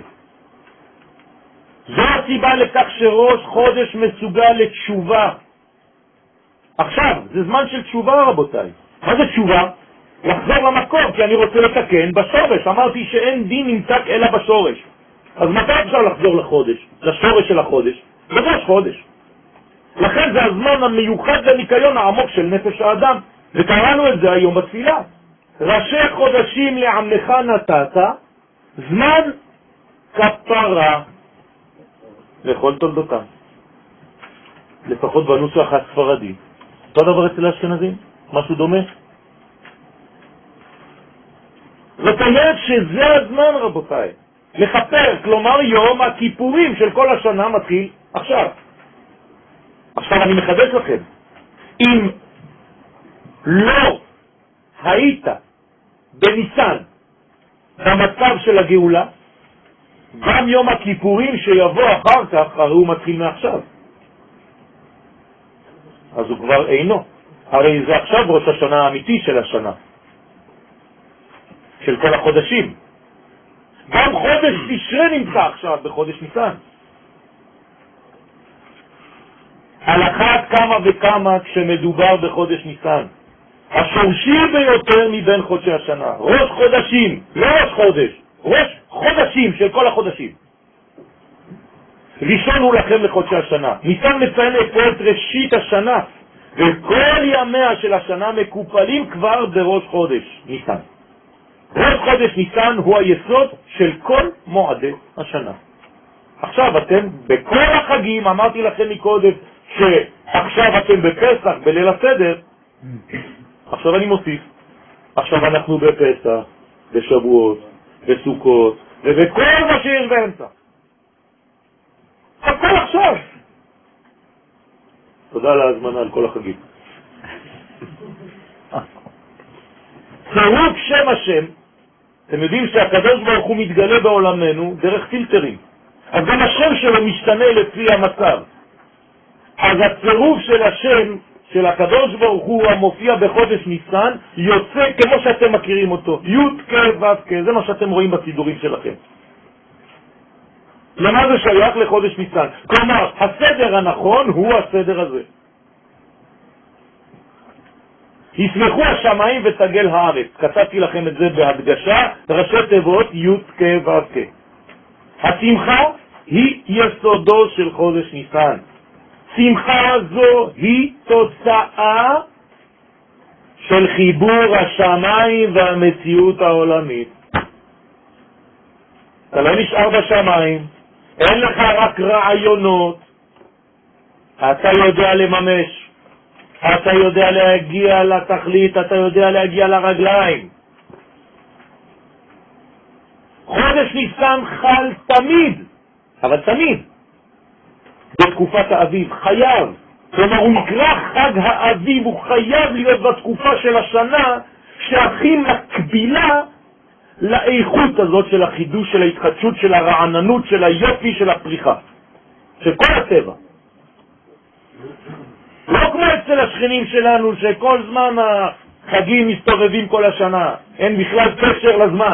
זו הסיבה לכך שראש חודש מסוגל לתשובה. עכשיו, זה זמן של תשובה, רבותיי. מה זה תשובה? לחזור למקום, כי אני רוצה לתקן בשורש. אמרתי שאין דין נמתק אלא בשורש. אז מתי אפשר לחזור לחודש? לשורש של החודש? בראש חודש. לכן זה הזמן המיוחד לניקיון העמוק של נפש האדם, וקראנו את זה היום בתפילה. ראשי חודשים לעמך נתת, זמן כפרה לכל תולדותם. לפחות בנוסח הספרדי. אותו דבר אצל האשכנזים? משהו דומה? זאת אומרת שזה הזמן, רבותיי, לכפר, כלומר יום הכיפורים של כל השנה מתחיל עכשיו. עכשיו אני מחדש לכם, אם לא היית בניסן במצב של הגאולה, גם יום הכיפורים שיבוא אחר כך, הרי הוא מתחיל מעכשיו. אז הוא כבר אינו. הרי זה עכשיו ראש השנה האמיתי של השנה, של כל החודשים. גם חודש תשרי נמצא עכשיו בחודש ניסן. על אחת כמה וכמה כשמדובר בחודש ניסן, השורשי ביותר מבין חודשי השנה. ראש חודשים, לא ראש חודש, ראש חודשים של כל החודשים. ראשון הוא לכם לחודשי השנה. ניסן מציין פה את ראשית השנה, וכל ימיה של השנה מקופלים כבר בראש חודש ניסן. ראש חודש ניסן הוא היסוד של כל מועדי השנה. עכשיו אתם בכל החגים, אמרתי לכם מקודם שעכשיו אתם בפסח, בליל הסדר, עכשיו אני מוסיף, עכשיו אנחנו בפסח, בשבועות, בסוכות, ובכל מה שיש באמצע. הכל עכשיו. תודה על ההזמנה על כל החגים. צירוף שם השם, אתם יודעים שהקדוש ברוך הוא מתגלה בעולמנו דרך פילטרים, אז גם השם שלו משתנה לפי המצב. אז הצירוף של השם של הקדוש ברוך הוא המופיע בחודש ניסן יוצא כמו שאתם מכירים אותו, י' כ' ו' כ', זה מה שאתם רואים בסידורים שלכם. למה זה שייך לחודש ניסן? כלומר, הסדר הנכון הוא הסדר הזה. ישמחו השמיים ותגל הארץ. כתבתי לכם את זה בהדגשה, ראשי תיבות י' כ' ו' כ'. השמחה היא יסודו של חודש ניסן. שמחה זו היא תוצאה של חיבור השמיים והמציאות העולמית. אתה לא נשאר בשמיים, אין לך רק רעיונות, אתה יודע לממש, אתה יודע להגיע לתכלית, אתה יודע להגיע לרגליים. חודש ניסן חל תמיד, אבל תמיד בתקופת האביב, חייב. כלומר הוא נקרא חג האביב, הוא חייב להיות בתקופה של השנה שהכי מקבילה לאיכות הזאת של החידוש, של ההתחדשות, של הרעננות, של היופי, של הפריחה, של כל הטבע. לא כמו אצל השכנים שלנו שכל זמן החגים מסתובבים כל השנה, אין בכלל קשר לזמן.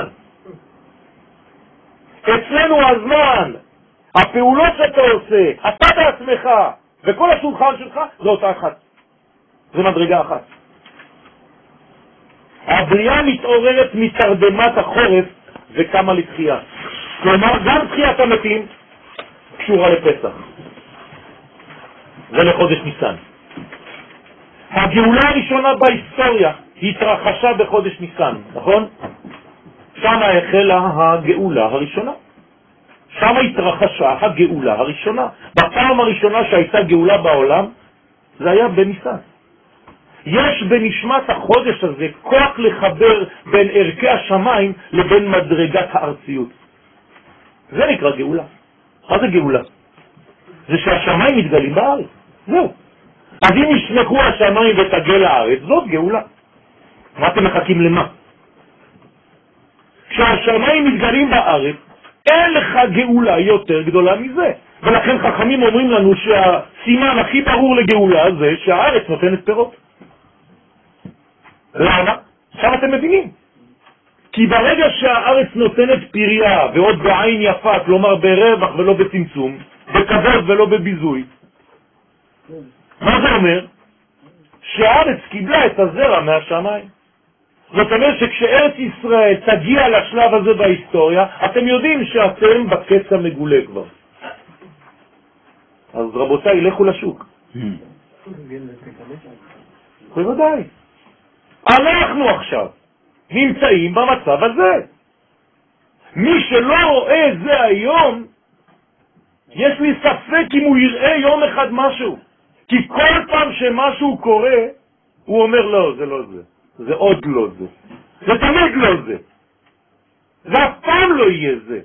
אצלנו הזמן, הפעולות שאתה עושה, אתה בעצמך, וכל השולחן שלך זה אותה אחת. זה מדרגה אחת. הבריאה מתעוררת מתרדמת החורף וקמה לתחייה. כלומר, גם תחיית המתים קשורה לפסח. זה לחודש ניסן. הגאולה הראשונה בהיסטוריה התרחשה בחודש ניסן, נכון? שם החלה הגאולה הראשונה. שם התרחשה הגאולה הראשונה. בפעם הראשונה שהייתה גאולה בעולם, זה היה בניסן. יש בנשמת החודש הזה כוח לחבר בין ערכי השמיים לבין מדרגת הארציות. זה נקרא גאולה. מה זה גאולה? זה שהשמיים מתגלים בארץ. זהו. אז אם ישמחו השמיים ותגל הארץ, זאת גאולה. מה אתם מחכים למה? כשהשמיים מתגלים בארץ, אין לך גאולה יותר גדולה מזה. ולכן חכמים אומרים לנו שהסימן הכי ברור לגאולה זה שהארץ נותנת פירות. למה? עכשיו אתם מבינים. כי ברגע שהארץ נותנת פריה, ועוד בעין יפה, כלומר ברווח ולא בצמצום, בכבוד ולא בביזוי, מה זה אומר? שהארץ קיבלה את הזרע מהשמיים. זאת אומרת שכשארץ ישראל תגיע לשלב הזה בהיסטוריה, אתם יודעים שאתם בקץ המגולה כבר. אז רבותיי, לכו לשוק. בוודאי. אנחנו עכשיו נמצאים במצב הזה. מי שלא רואה את זה היום, יש לי ספק אם הוא יראה יום אחד משהו. כי כל פעם שמשהו קורה, הוא אומר לא, זה לא זה. זה עוד לא זה. זה תמיד לא זה. זה אף פעם לא יהיה זה.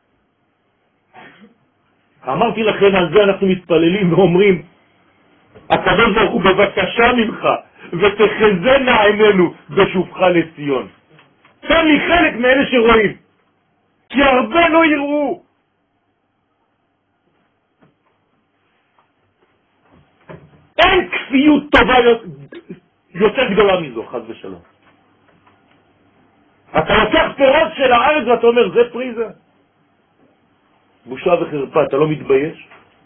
אמרתי לכם על זה, אנחנו מתפללים ואומרים, הקדוש ברוך הוא בבקשה ממך, ותחזנה עינינו בשובך לציון. תן לי חלק מאלה שרואים, כי הרבה לא יראו. אין כפיות טובה יותר גדולה מזו, חס ושלום. אתה לוקח פירות של הארץ ואתה אומר, זה פרי זה. בושה וחרפה, אתה לא מתבייש?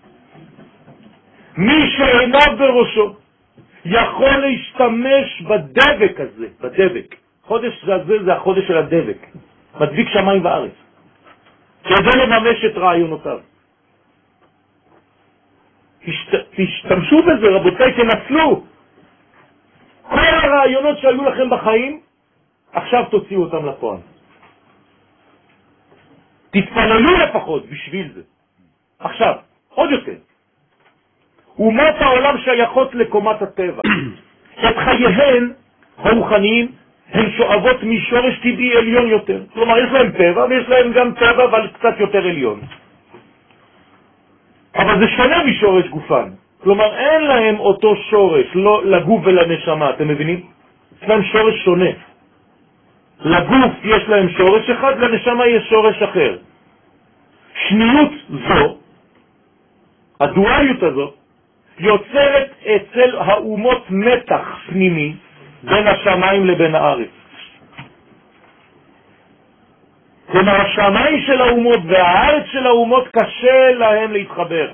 מי שעיניו בראשו יכול להשתמש בדבק הזה, בדבק. חודש הזה זה החודש של הדבק. מדביק שמיים וארץ. כדי לממש את רעיונותיו. תשתמשו בזה, רבותיי, תנצלו. כל הרעיונות שהיו לכם בחיים, עכשיו תוציאו אותם לפועל. תתפללו לפחות בשביל זה. עכשיו, עוד יותר. אומות העולם שייכות לקומת הטבע. את חייהן הרוחניים הן שואבות משורש טבעי עליון יותר. כלומר, יש להם טבע ויש להם גם טבע אבל קצת יותר עליון. אבל זה שונה משורש גופן. כלומר, אין להם אותו שורש, לא לגוף ולנשמה, אתם מבינים? יש להם שורש שונה. לגוף יש להם שורש אחד, לנשמה יש שורש אחר. שניות זו, הדואליות הזאת, יוצרת אצל האומות מתח פנימי בין השמיים לבין הארץ. כלומר, השמיים של האומות והארץ של האומות קשה להם להתחבר.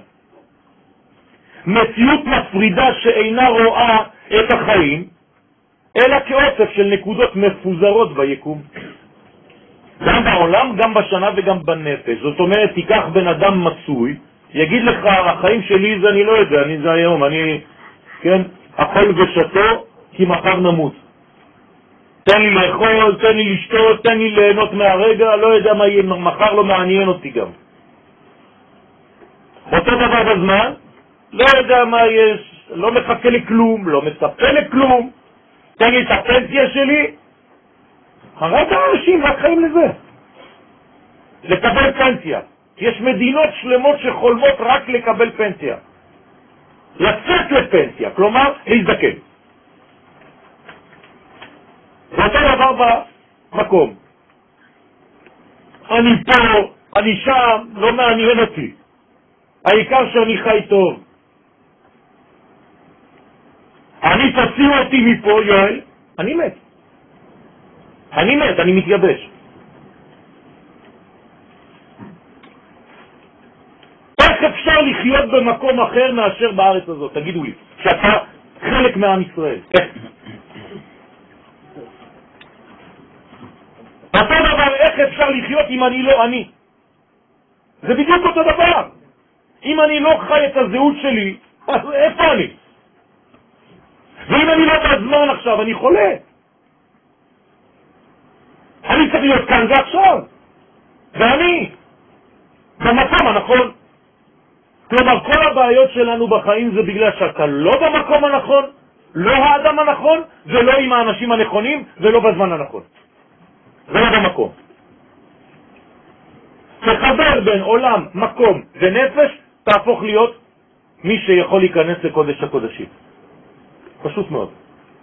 מציאות מפרידה שאינה רואה את החיים, אלא כאוסף של נקודות מפוזרות ביקום. גם בעולם, גם בשנה וגם בנפש. זאת אומרת, תיקח בן אדם מצוי, יגיד לך, החיים שלי זה אני לא יודע, אני זה היום, אני, כן, הכל ושתו, כי מחר נמות. תן לי לאכול, תן לי לשתות, תן לי ליהנות מהרגע, לא יודע מה יהיה, מחר לא מעניין אותי גם. אותו דבר בזמן, לא יודע מה יש, לא מחכה לכלום, לא מצפה לכלום, תן לי את הפנסיה שלי. הרגע האנשים רק חיים לזה. לקבל פנסיה. יש מדינות שלמות שחולמות רק לקבל פנסיה. לצאת לפנסיה, כלומר להזדקן. ואותו דבר במקום. אני פה, אני שם, לא מעניין אותי. העיקר שאני חי טוב. אני תוציאו אותי מפה, יואל, אני מת. אני מת, אני מתייבש. תכף אפשר לחיות במקום אחר מאשר בארץ הזאת? תגידו לי, שאתה חלק מעם ישראל. איך? אותו דבר, איך אפשר לחיות אם אני לא אני? זה בדיוק אותו דבר. אם אני לא חי את הזהות שלי, אז איפה אני? ואם אני לא בזמן עכשיו, אני חולה. אני צריך להיות כאן ועכשיו. ואני במקום הנכון. כלומר, כל הבעיות שלנו בחיים זה בגלל שאתה לא במקום הנכון, לא האדם הנכון, ולא עם האנשים הנכונים, ולא בזמן הנכון. ולא במקום. תחבר בין עולם, מקום ונפש, תהפוך להיות מי שיכול להיכנס לקודש הקודשים. פשוט מאוד.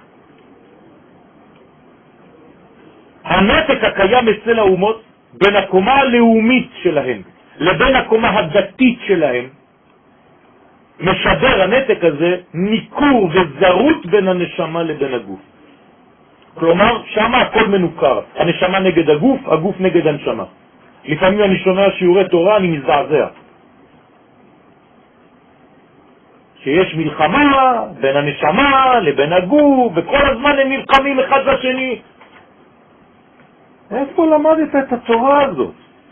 הנתק הקיים אצל האומות בין הקומה הלאומית שלהם לבין הקומה הדתית שלהם משדר הנתק הזה ניכור וזרות בין הנשמה לבין הגוף. כלומר, שמה הכל מנוכר. הנשמה נגד הגוף, הגוף נגד הנשמה. לפעמים אני שומע שיעורי תורה, אני מזעזע. שיש מלחמה בין הנשמה לבין הגוף, וכל הזמן הם נלחמים אחד לשני. איפה למדת את התורה הזאת?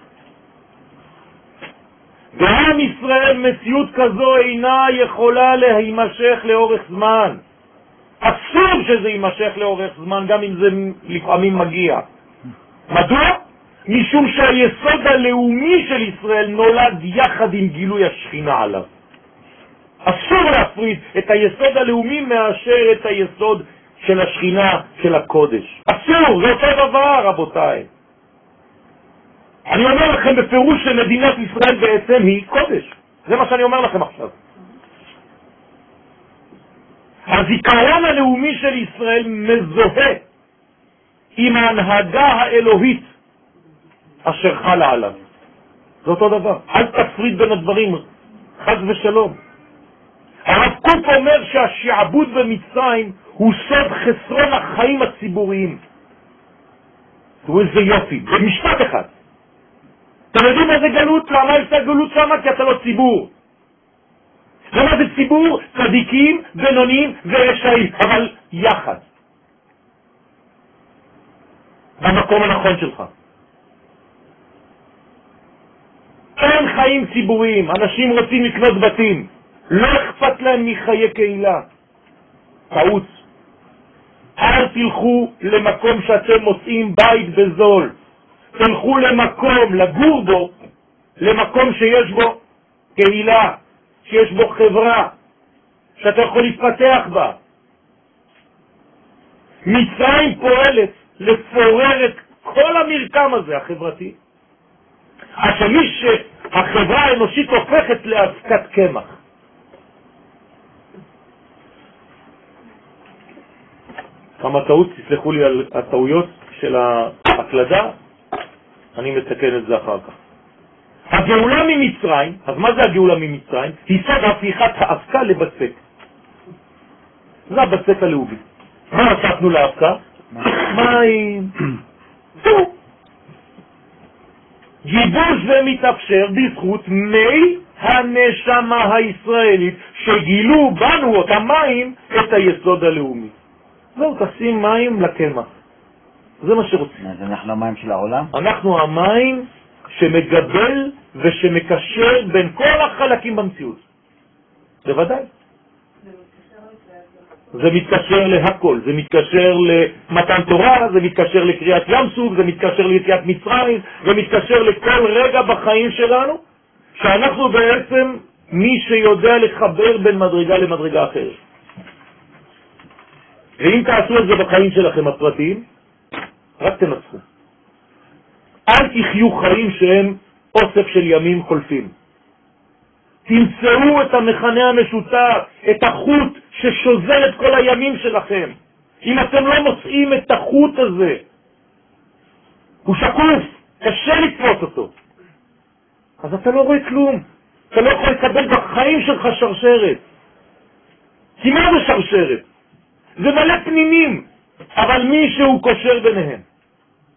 בעם ישראל מציאות כזו אינה יכולה להימשך לאורך זמן. אסור שזה יימשך לאורך זמן, גם אם זה לפעמים מגיע. מדוע? משום שהיסוד הלאומי של ישראל נולד יחד עם גילוי השכינה עליו. אסור להפריד את היסוד הלאומי מאשר את היסוד של השכינה, של הקודש. אסור, זה אותו דבר, רבותיי. אני אומר לכם בפירוש שמדינת ישראל בעצם היא קודש. זה מה שאני אומר לכם עכשיו. הזיכרון הלאומי של ישראל מזוהה עם ההנהגה האלוהית אשר חלה עליו. זה אותו דבר. אל תפריד בין הדברים, חס ושלום. הרב קוק אומר שהשעבוד במצרים הוא סוד חסרון החיים הציבוריים. תראו איזה יופי, זה משפט אחד. אתם יודעים איזה גלות? למה יש את הגלות שם? כי אתה לא ציבור. למה זה ציבור? צדיקים, בינונים ורשעים, אבל יחד. במקום הנכון שלך. אין חיים ציבוריים, אנשים רוצים לקנות בתים, לא אכפת להם מחיי קהילה. טעות. אל תלכו למקום שאתם מוצאים בית בזול. תלכו למקום, לגור בו, למקום שיש בו קהילה, שיש בו חברה, שאתה יכול להתפתח בה. מצרים פועלת לפורר את כל המרקם הזה החברתי, עד שמי שהחברה האנושית הופכת לאבקת קמח. כמה טעות, תסלחו לי על הטעויות של ההקלדה, אני מתקן את זה אחר כך. הגאולה ממצרים, אז מה זה הגאולה ממצרים? היא סוד הפיכת האבקה לבצק. זה הבצק הלאומי. מה הוספנו לאבקה? מים. גיבוש ומתאפשר בזכות מי הנשמה הישראלית שגילו בנו אותם מים את היסוד הלאומי. זהו, תשים מים לקמח. זה מה שרוצים. אז אנחנו המים של העולם? אנחנו המים שמגבל ושמקשר בין כל החלקים במציאות. בוודאי. זה מתקשר להכל, זה מתקשר למתן תורה, זה מתקשר לקריאת ים סוף, זה מתקשר ליציאת מצרים, זה מתקשר לכל רגע בחיים שלנו, שאנחנו בעצם מי שיודע לחבר בין מדרגה למדרגה אחרת. ואם תעשו את זה בחיים שלכם הפרטיים, רק תנצחו. אל תחיו חיים שהם אוסף של ימים חולפים. תמצאו את המכנה המשותף, את החוט ששוזר את כל הימים שלכם. אם אתם לא מוצאים את החוט הזה, הוא שקוף, קשה לתפוס אותו, אז אתה לא רואה כלום. אתה לא יכול לקבל בחיים שלך שרשרת. כי מה זה שרשרת? זה מלא פנינים, אבל מישהו קושר ביניהם.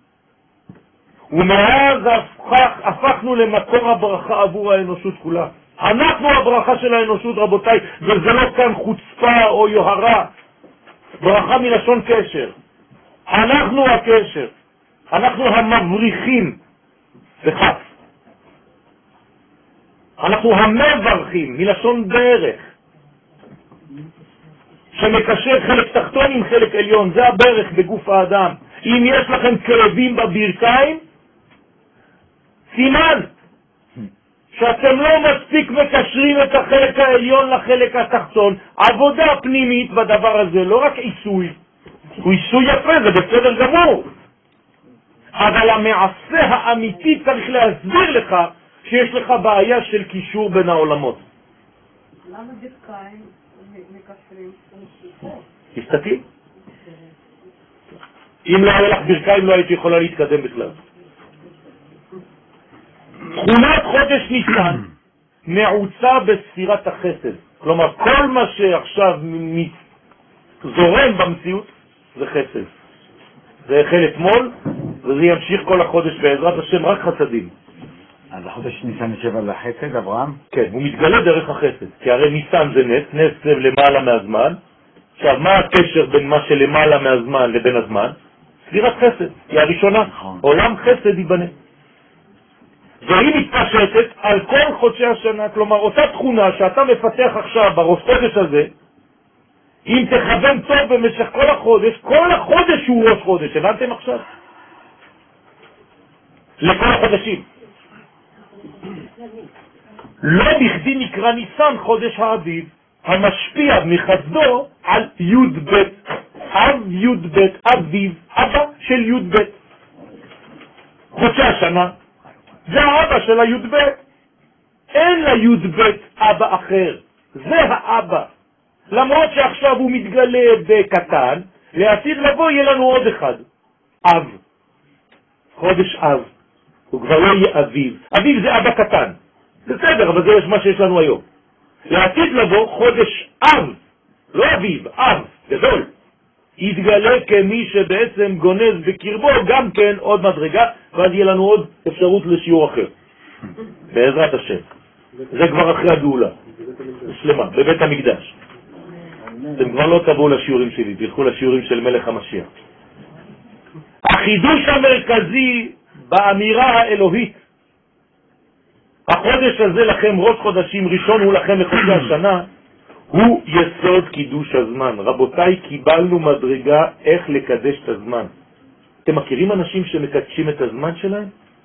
ומאז הפך, הפכנו למקור הברכה עבור האנושות כולה. אנחנו הברכה של האנושות, רבותיי, וזה לא כאן חוצפה או יוהרה. ברכה מלשון קשר. אנחנו הקשר. אנחנו המבריחים. בכף. אנחנו המברכים מלשון דרך. שמקשר חלק תחתון עם חלק עליון. זה הברך בגוף האדם. אם יש לכם כאבים בברכיים, סימן שאתם לא מספיק מקשרים את החלק העליון לחלק התחתון. עבודה פנימית בדבר הזה, לא רק עיסוי. הוא עיסוי יפה, זה בסדר גמור. אבל המעשה האמיתי צריך להסביר לך שיש לך בעיה של קישור בין העולמות. למה ברכיים מקשרים? תסתכלי. אם לא היה לך ברכיים לא הייתי יכולה להתקדם בכלל. תכונת חודש ניסן נעוצה בספירת החסד. כלומר, כל מה שעכשיו זורם במציאות זה חסד. זה החל אתמול, וזה ימשיך כל החודש בעזרת השם, רק חסדים. אז החודש ניסן יושב על החסד, אברהם? כן, הוא מתגלה דרך החסד. כי הרי ניסן זה נס, נס זה למעלה מהזמן. עכשיו, מה הקשר בין מה שלמעלה מהזמן לבין הזמן? ספירת חסד, היא הראשונה. נכון. עולם חסד ייבנה. והיא מתפשטת על כל חודשי השנה. כלומר, אותה תכונה שאתה מפתח עכשיו בראש חודש הזה, אם תכוון טוב במשך כל החודש, כל החודש הוא ראש חודש. הבנתם עכשיו? לכל החודשים. לא בכדי נקרא ניסן חודש האביב, המשפיע מחסדו על י' ב'. אב י' ב', אביב, אבא של י' ב'. חודשי השנה. זה האבא של הי' ב'. אין לי' ב' אבא אחר. זה האבא. למרות שעכשיו הוא מתגלה בקטן, לעתיד לבוא יהיה לנו עוד אחד. אב. חודש אב. הוא כבר לא יהיה אביב. אביב זה אבא קטן. בסדר, אבל זה יש מה שיש לנו היום. לעתיד לבוא חודש אב. לא אביב, אב. גדול. יתגלה כמי שבעצם גונז בקרבו גם כן עוד מדרגה, ואז יהיה לנו עוד אפשרות לשיעור אחר. בעזרת השם. זה כבר אחרי הגאולה. שלמה, בבית המקדש. אתם כבר לא תבואו לשיעורים שלי, תלכו לשיעורים של מלך המשיח. החידוש המרכזי באמירה האלוהית, החודש הזה לכם ראש חודשים, ראשון הוא לכם לחודשי השנה, הוא יסוד קידוש הזמן. רבותיי, קיבלנו מדרגה איך לקדש את הזמן. אתם מכירים אנשים שמקדשים את הזמן שלהם?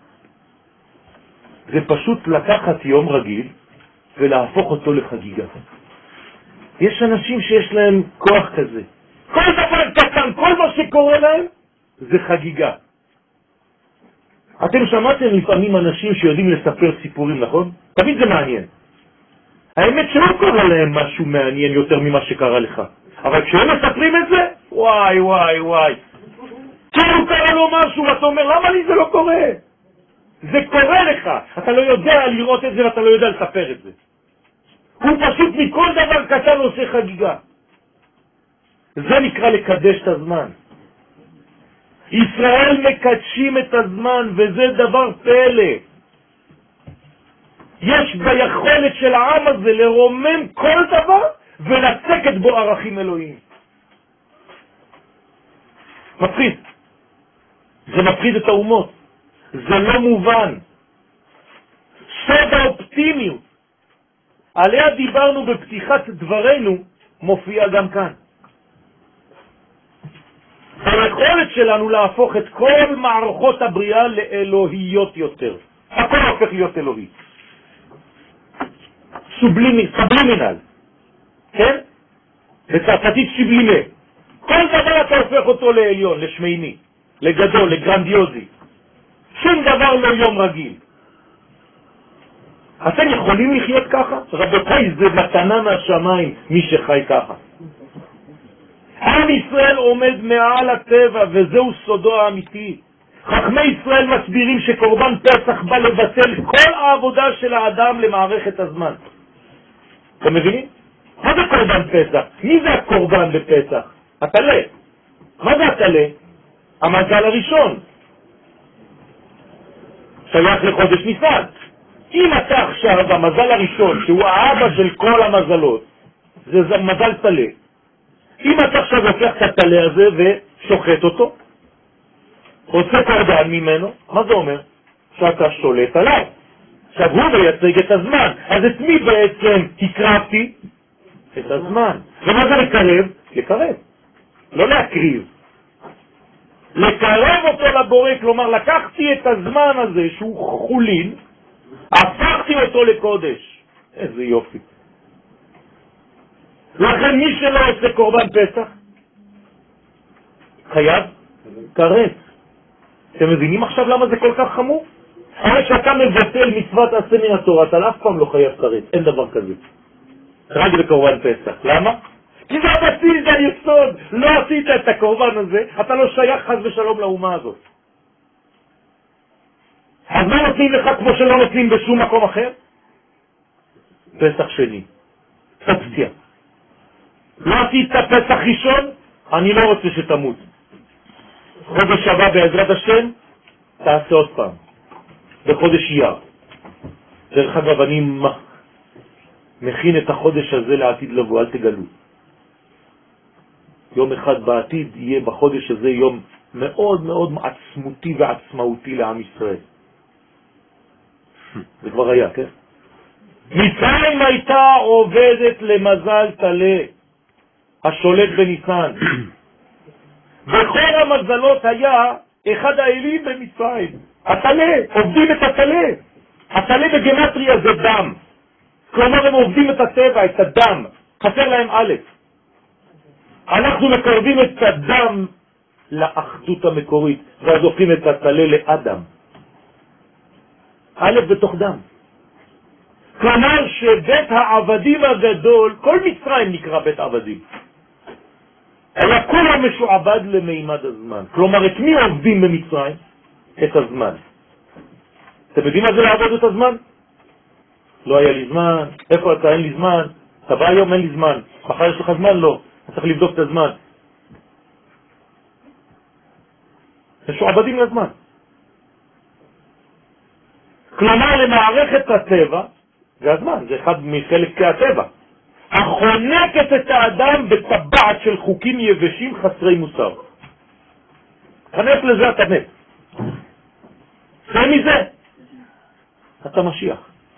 זה פשוט לקחת יום רגיל ולהפוך אותו לחגיגה. יש אנשים שיש להם כוח כזה. כל דבר קטן, כל מה שקורה להם, זה חגיגה. אתם שמעתם לפעמים אנשים שיודעים לספר סיפורים, נכון? תמיד זה מעניין. האמת שלא קורה להם משהו מעניין יותר ממה שקרה לך. אבל כשהם מספרים את זה, וואי וואי וואי. כאילו קרה לו משהו, ואתה אומר, למה לי זה לא קורה? זה קורה לך. אתה לא יודע לראות את זה ואתה לא יודע לספר את זה. הוא פשוט מכל דבר קטן עושה חגיגה. זה נקרא לקדש את הזמן. ישראל מקדשים את הזמן, וזה דבר פלא. יש ביכולת של העם הזה לרומם כל דבר ולצקת בו ערכים אלוהיים. מפחיד. זה מפחיד את האומות. זה לא מובן. סוד האופטימיות עליה דיברנו בפתיחת דברנו מופיע גם כאן. היכולת שלנו להפוך את כל מערכות הבריאה לאלוהיות יותר. הכל הופך להיות אלוהי. סובלימי, סובלימינל. כן? בצרפתית סובלימי. כל דבר אתה הופך אותו לעליון, לשמייני, לגדול, לגרנדיוזי. שום דבר לא יום רגיל. אתם יכולים לחיות ככה? רבותיי, זה מתנה מהשמיים, מי שחי ככה. עם ישראל עומד מעל הטבע, וזהו סודו האמיתי. חכמי ישראל מסבירים שקורבן פסח בא לבטל כל העבודה של האדם למערכת הזמן. אתם מבינים? מה זה קורבן פסח? מי זה הקורבן בפסח? התלה. מה זה התלה? המזל הראשון. שייך לחודש ניסן. אם אתה עכשיו, המזל הראשון, שהוא האבא של כל המזלות, זה מזל תלה. אם אתה עכשיו לוקח את התלה הזה ושוחט אותו, עושה קורבן ממנו, מה זה אומר? שאתה שולט עליו. עכשיו הוא מייצג את הזמן. אז את מי בעצם הקרבתי? את הזמן. ומה זה לקרב? לקרב. לא להקריב. לקרב אותו לבורא, כלומר לקחתי את הזמן הזה שהוא חולין, הפכתי אותו לקודש. איזה יופי. לכן מי שלא עושה קורבן פסח, חייב קרב. אתם מבינים עכשיו למה זה כל כך חמור? הרי שאתה מבטל מצוות עשה מן התורה, אתה אף פעם לא חייב קרב, אין דבר כזה. רק בקורבן פסח. למה? כי זה הבסיס, זה היסוד. לא עשית את הקורבן הזה, אתה לא שייך חס ושלום לאומה הזאת. אז מה נותנים לך כמו שלא נותנים בשום מקום אחר? פסח שני. אופציה. לא עשית פסח ראשון, אני לא רוצה שתמות. חודש הבא בעזרת השם, תעשה עוד פעם. בחודש אייר. דרך אגב, אני מכין את החודש הזה לעתיד לבוא, אל תגלו. יום אחד בעתיד יהיה בחודש הזה יום מאוד מאוד עצמותי ועצמאותי לעם ישראל. זה כבר היה, כן? מצרים הייתה עובדת למזל תלה, השולט בניסן. בכל המזלות היה אחד האלים במצרים, התלה, עובדים את התלה. התלה בגמטריה זה דם. כלומר הם עובדים את הטבע, את הדם. חסר להם א'. אנחנו מקרבים את הדם לאחדות המקורית, ואז הופכים את התלה לאדם. א' בתוך דם. כלומר שבית העבדים הגדול, כל מצרים נקרא בית עבדים, היה כולם משועבד למימד הזמן. כלומר, את מי עובדים במצרים? את הזמן. אתם יודעים מה זה לעבוד את הזמן? לא היה לי זמן. איפה אתה? אין לי זמן. אתה בא היום, אין לי זמן. מחר יש לך זמן? לא. אתה צריך לבדוק את הזמן. משועבדים לזמן. כלומר, למערכת הטבע, זה הזמן, זה אחד מחלק הטבע. החונקת את האדם בטבעת של חוקים יבשים חסרי מוסר. חנך לזה אתה מת. זה מזה. אתה משיח.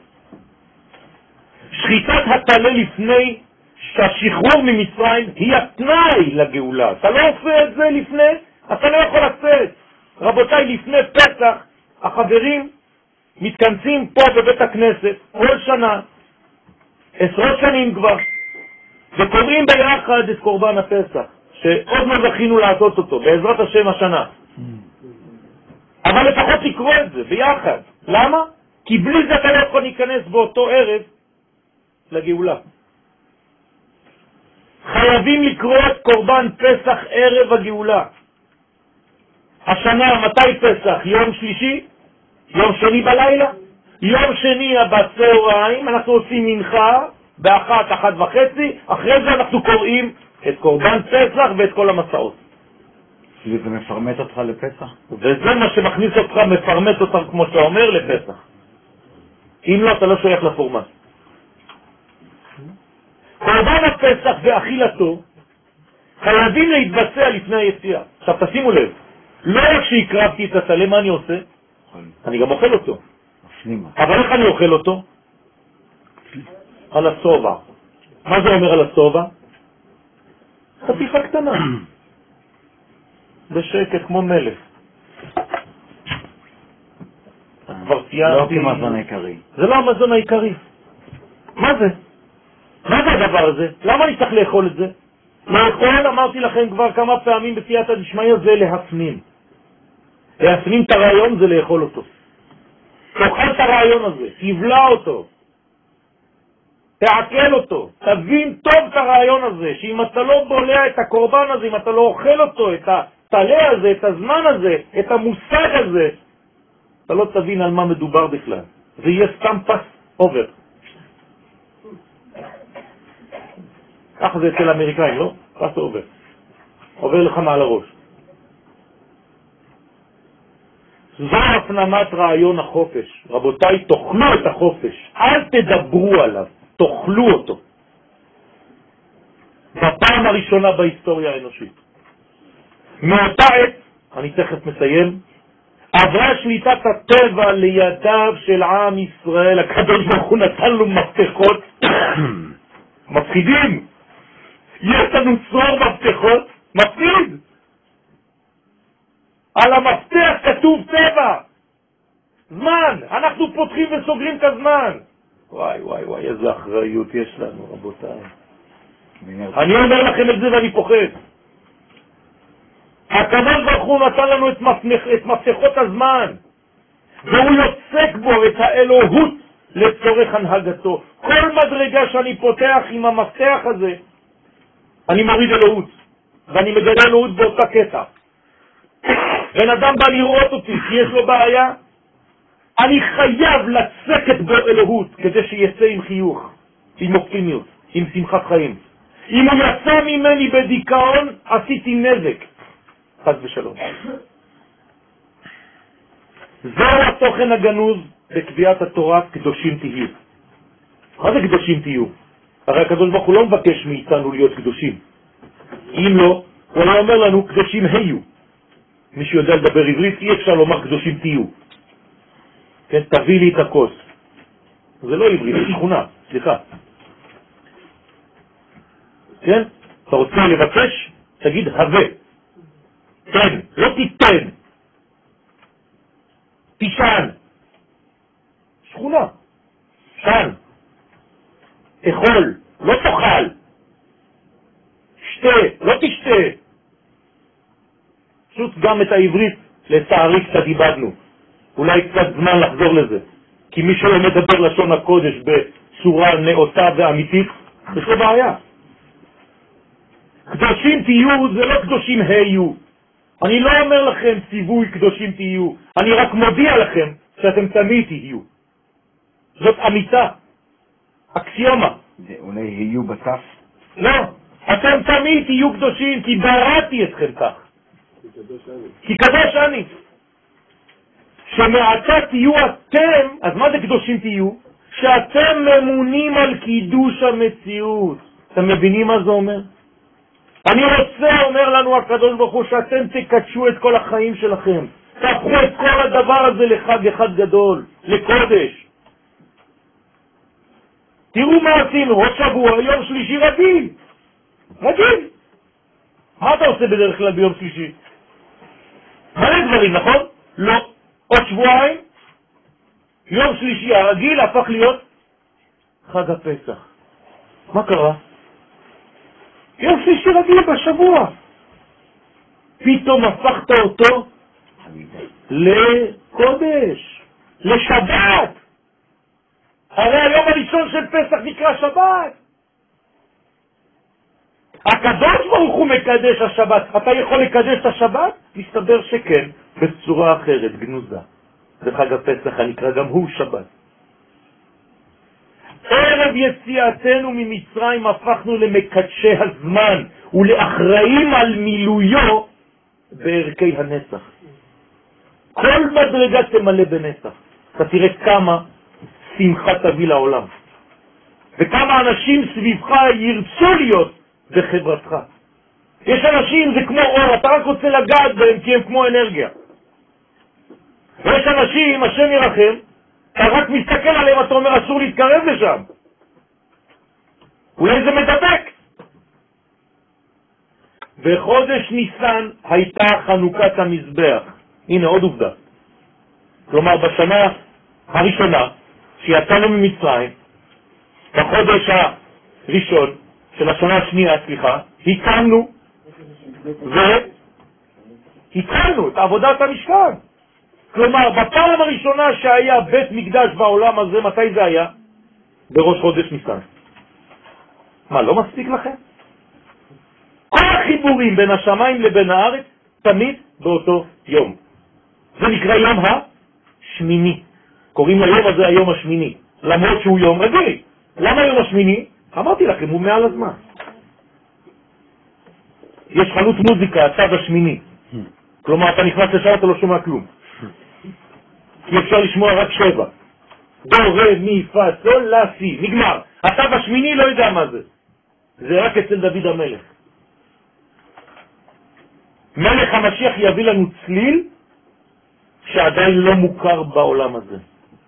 שחיטת התלה לפני שהשחרור ממצרים היא התנאי לגאולה. אתה לא עושה את זה לפני, אתה לא יכול לצאת. רבותיי, לפני פסח, החברים מתכנסים פה בבית הכנסת כל שנה, עשרות שנים כבר, וקוראים ביחד את קורבן הפסח, שעוד לא זכינו לעשות אותו, בעזרת השם השנה. אבל לפחות לקרוא את זה ביחד. למה? כי בלי זה אתה לא יכול להיכנס באותו ערב לגאולה. חייבים לקרוא את קורבן פסח ערב הגאולה. השנה, מתי פסח? יום שלישי? יום שני בלילה? יום שני בצהריים אנחנו עושים מנחה באחת, אחת וחצי, אחרי זה אנחנו קוראים את קורבן פסח ואת כל המסעות. וזה מפרמט אותך לפסח? וזה מה שמכניס אותך, מפרמט אותך כמו שאתה אומר לפסח. אם לא, אתה לא שייך לפורמט. קורבן הפסח ואכילתו חייבים להתבצע לפני היציאה. עכשיו תשימו לב, לא רק שהקרבתי את התלה, מה אני עושה? אני גם אוכל אותו. אבל איך אני אוכל אותו? על הסובה. מה זה אומר על הסובה? חתיכה קטנה. בשקט כמו מלך. כבר ציינתי. לא כמזון העיקרי. זה לא המזון העיקרי. מה זה? מה זה הדבר הזה? למה אני צריך לאכול את זה? לאכול, אמרתי לכם כבר כמה פעמים בסייעתא דשמיא, זה להפנים. להפנים את הרעיון זה לאכול אותו. תאכל את הרעיון הזה, תבלע אותו, תעכל אותו, תבין טוב את הרעיון הזה, שאם אתה לא בולע את הקורבן הזה, אם אתה לא אוכל אותו, את התלה הזה, את הזמן הזה, את המושג הזה, אתה לא תבין על מה מדובר בכלל. זה יהיה סתם פס עובר. ככה זה אצל האמריקאים, לא? פס עובר. עובר לך מעל הראש. זו הפנמת רעיון החופש. רבותיי, תאכלו את החופש, אל תדברו עליו, תאכלו אותו. בפעם הראשונה בהיסטוריה האנושית. מאותה עת, אני תכף מסיים, עברה שליטת הטבע לידיו של עם ישראל. הקדוש ברוך הוא נתן לו מפתחות מפחידים. יש לנו צרור מפתחות מפחיד. על המפתח כתוב טבע, זמן. אנחנו פותחים וסוגרים את הזמן. וואי וואי וואי, איזה אחריות יש לנו, רבותיי. אני אומר לכם את זה ואני פוחד. הקדוש ברוך הוא נתן לנו את, מפתח, את מפתחות הזמן, והוא יוצק בו את האלוהות לצורך הנהגתו. כל מדרגה שאני פותח עם המפתח הזה, אני מוריד אלוהות, ואני מגלה אלוהות באותה קטע. בן אדם בא לראות אותי, כי יש לו בעיה, אני חייב לצקת בו אלוהות, כדי שיצא עם חיוך, עם אופטימיות, עם שמחת חיים. אם הוא יצא ממני בדיכאון, עשיתי נזק. חס ושלום. זהו התוכן הגנוז בקביעת התורה, קדושים תהיו. מה זה קדושים תהיו? הרי הקדוש ברוך הוא לא מבקש מאיתנו להיות קדושים. אם לא, הוא לא אומר לנו קדושים היו. מי שיודע לדבר עברית, אי אפשר לומר קדושים תהיו. כן, תביא לי את הכוס. זה לא עברית, זה שכונה, סליחה. כן? אתה רוצה לבקש? תגיד הווה. תן, לא תיתן. תישן. שכונה. שן. אכול, לא תאכל. שתה, לא תשתה. פשוט גם את העברית לצערי קצת איבדנו. אולי קצת זמן לחזור לזה. כי מי שלא מדבר לשון הקודש בצורה נאותה ואמיתית, יש לו בעיה. קדושים תהיו זה לא קדושים היו. אני לא אומר לכם ציווי קדושים תהיו, אני רק מודיע לכם שאתם תמיד תהיו. זאת אמיתה, אקסיומה. זה אולי יהיו בתף? לא, אתם תמיד תהיו קדושים, כי בראתי אתכם כך. כי קדוש אני. שמעתה תהיו אתם, אז מה זה קדושים תהיו? שאתם ממונים על קידוש המציאות. אתם מבינים מה זה אומר? אני רוצה, אומר לנו הקדוש ברוך הוא, שאתם תקדשו את כל החיים שלכם. תהפכו את כל הדבר הזה לחג אחד גדול, לקודש. תראו מה עשינו, עוד שבוע, יום שלישי רגיל. רגיל. מה אתה עושה בדרך כלל ביום שלישי? מלא דברים, נכון? לא. עוד שבועיים, יום שלישי הרגיל הפך להיות חג הפסח. מה קרה? יום שלישי רגיל בשבוע. פתאום הפכת אותו לקודש, לשבת. הרי היום הראשון של פסח נקרא שבת. הקדוש ברוך הוא מקדש השבת. אתה יכול לקדש את השבת? מסתבר שכן, בצורה אחרת, גנוזה. וחג הפסח הנקרא גם הוא שבת. ערב יציאתנו ממצרים הפכנו למקדשי הזמן ולאחראים על מילויו בערכי הנצח. כל מדרגה תמלא בנצח. אתה תראה כמה שמחה תביא לעולם. וכמה אנשים סביבך ירצו להיות בחברתך. יש אנשים, זה כמו אור, אתה רק רוצה לגעת בהם כי הם כמו אנרגיה. ויש אנשים, השם ירחם, אתה רק מסתכל עליהם, אתה אומר, אסור להתקרב לשם. אולי זה מדבק. בחודש ניסן הייתה חנוכת המזבח. הנה עוד עובדה. כלומר, בשנה הראשונה שיצאנו ממצרים, בחודש הראשון של השנה השנייה, סליחה, הקמנו והתחלנו את עבודת המשכן. כלומר, בפעם הראשונה שהיה בית מקדש בעולם הזה, מתי זה היה? בראש חודש ניסן. מה, לא מספיק לכם? כל החיבורים בין השמיים לבין הארץ תמיד באותו יום. זה נקרא יום השמיני. קוראים ליום הזה היום השמיני, למרות שהוא יום רגיל. למה יום השמיני? אמרתי לכם, הוא מעל הזמן. יש חנות מוזיקה, הצד השמיני. כלומר, אתה נכנס לשם, אתה לא שומע כלום. כי אפשר לשמוע רק שבע. דו, רה, מי, פה, סול, לה, סי. נגמר. התו השמיני לא יודע מה זה. זה רק אצל דוד המלך. מלך המשיח יביא לנו צליל שעדיין לא מוכר בעולם הזה.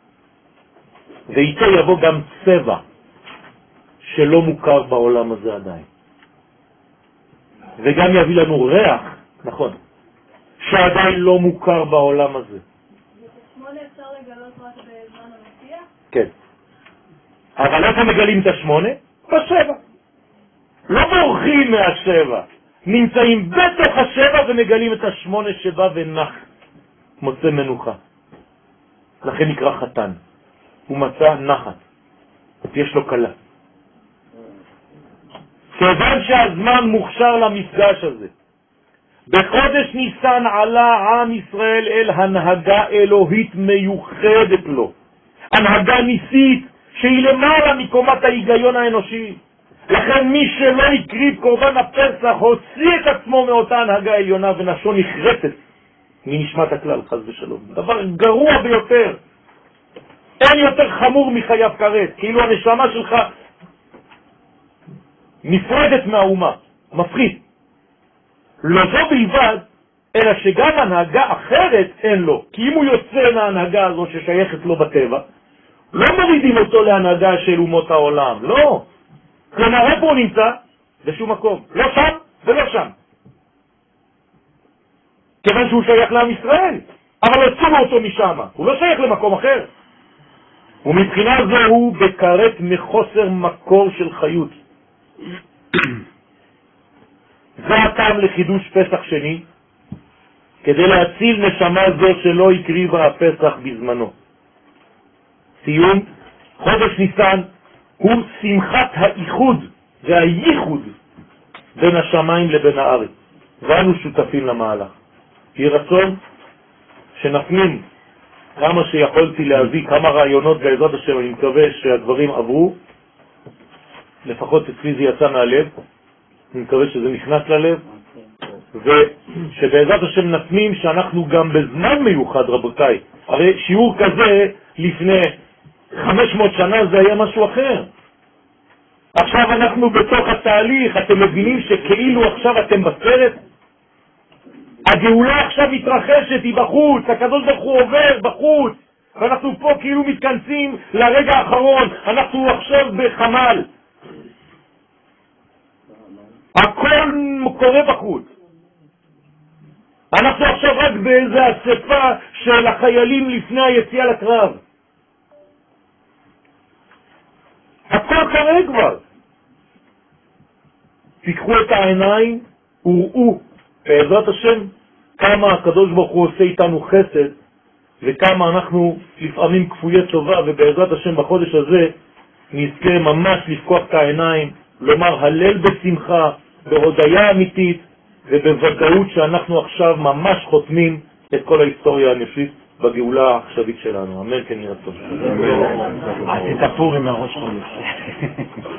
ואיתו יבוא גם צבע שלא מוכר בעולם הזה עדיין. וגם יביא לנו ריח, נכון, שעדיין לא מוכר בעולם הזה. שמונה אפשר לגלות רק בזמן המשיח? כן. אבל איפה מגלים את השמונה? בשבע. לא בורחים מהשבע. נמצאים בתוך השבע ומגלים את השמונה שבא ונח. מוצא מנוחה. לכן נקרא חתן. הוא מצא נחת. יש לו קלה. כיוון שהזמן מוכשר למפגש הזה, בחודש ניסן עלה עם ישראל אל הנהגה אלוהית מיוחדת לו. הנהגה ניסית שהיא למעלה מקומת ההיגיון האנושי. לכן מי שלא הקריב קורבן הפסח הוציא את עצמו מאותה הנהגה העליונה ונפשו נחרטת מנשמת הכלל, חס ושלום. דבר גרוע ביותר. אין יותר חמור מחייב כרת, כאילו הנשמה שלך נפרדת מהאומה, מפחיד. לא זו בלבד, אלא שגם הנהגה אחרת אין לו. כי אם הוא יוצא מההנהגה הזו ששייכת לו בטבע, לא מורידים אותו להנהגה של אומות העולם, לא. כלומר, איפה הוא נמצא? בשום מקום. לא שם ולא שם. כיוון שהוא שייך לעם ישראל. אבל הוצאו אותו משם. הוא לא שייך למקום אחר. ומבחינה זו הוא בקרת מחוסר מקור של חיות. זה הטעם לחידוש פסח שני, כדי להציל נשמה זו שלא הקריבה הפסח בזמנו. סיום, חודש ניסן הוא שמחת האיחוד והייחוד בין השמיים לבין הארץ, ואנו שותפים למהלך. יהי רצון שנפנים כמה שיכולתי להביא, כמה רעיונות בעזרת השם. אני מקווה שהדברים עברו, לפחות אצלי זה יצא מהלב, אני מקווה שזה נכנס ללב, ושבעזרת השם נפנים שאנחנו גם בזמן מיוחד, רבותיי. הרי שיעור כזה לפני חמש מאות שנה זה היה משהו אחר. עכשיו אנחנו בתוך התהליך, אתם מבינים שכאילו עכשיו אתם בסרט? הגאולה עכשיו מתרחשת, היא בחוץ, הקדוש ברוך הוא עובר בחוץ, ואנחנו פה כאילו מתכנסים לרגע האחרון, אנחנו עכשיו בחמל. הכל קורה בחוץ. אנחנו עכשיו רק באיזה אספה של החיילים לפני היציאה לקרב. הכל קרה כבר. תיקחו את העיניים וראו בעזרת השם כמה הקדוש ברוך הוא עושה איתנו חסד, וכמה אנחנו לפעמים כפויי טובה, ובעזרת השם בחודש הזה נזכה ממש לפקוח את העיניים, לומר הלל בשמחה, בהודיה אמיתית, ובוודאות שאנחנו עכשיו ממש חותמים את כל ההיסטוריה האנושית בגאולה העכשווית שלנו. אמן כן יהיה רצון. אז תתפור עם הראש חודש.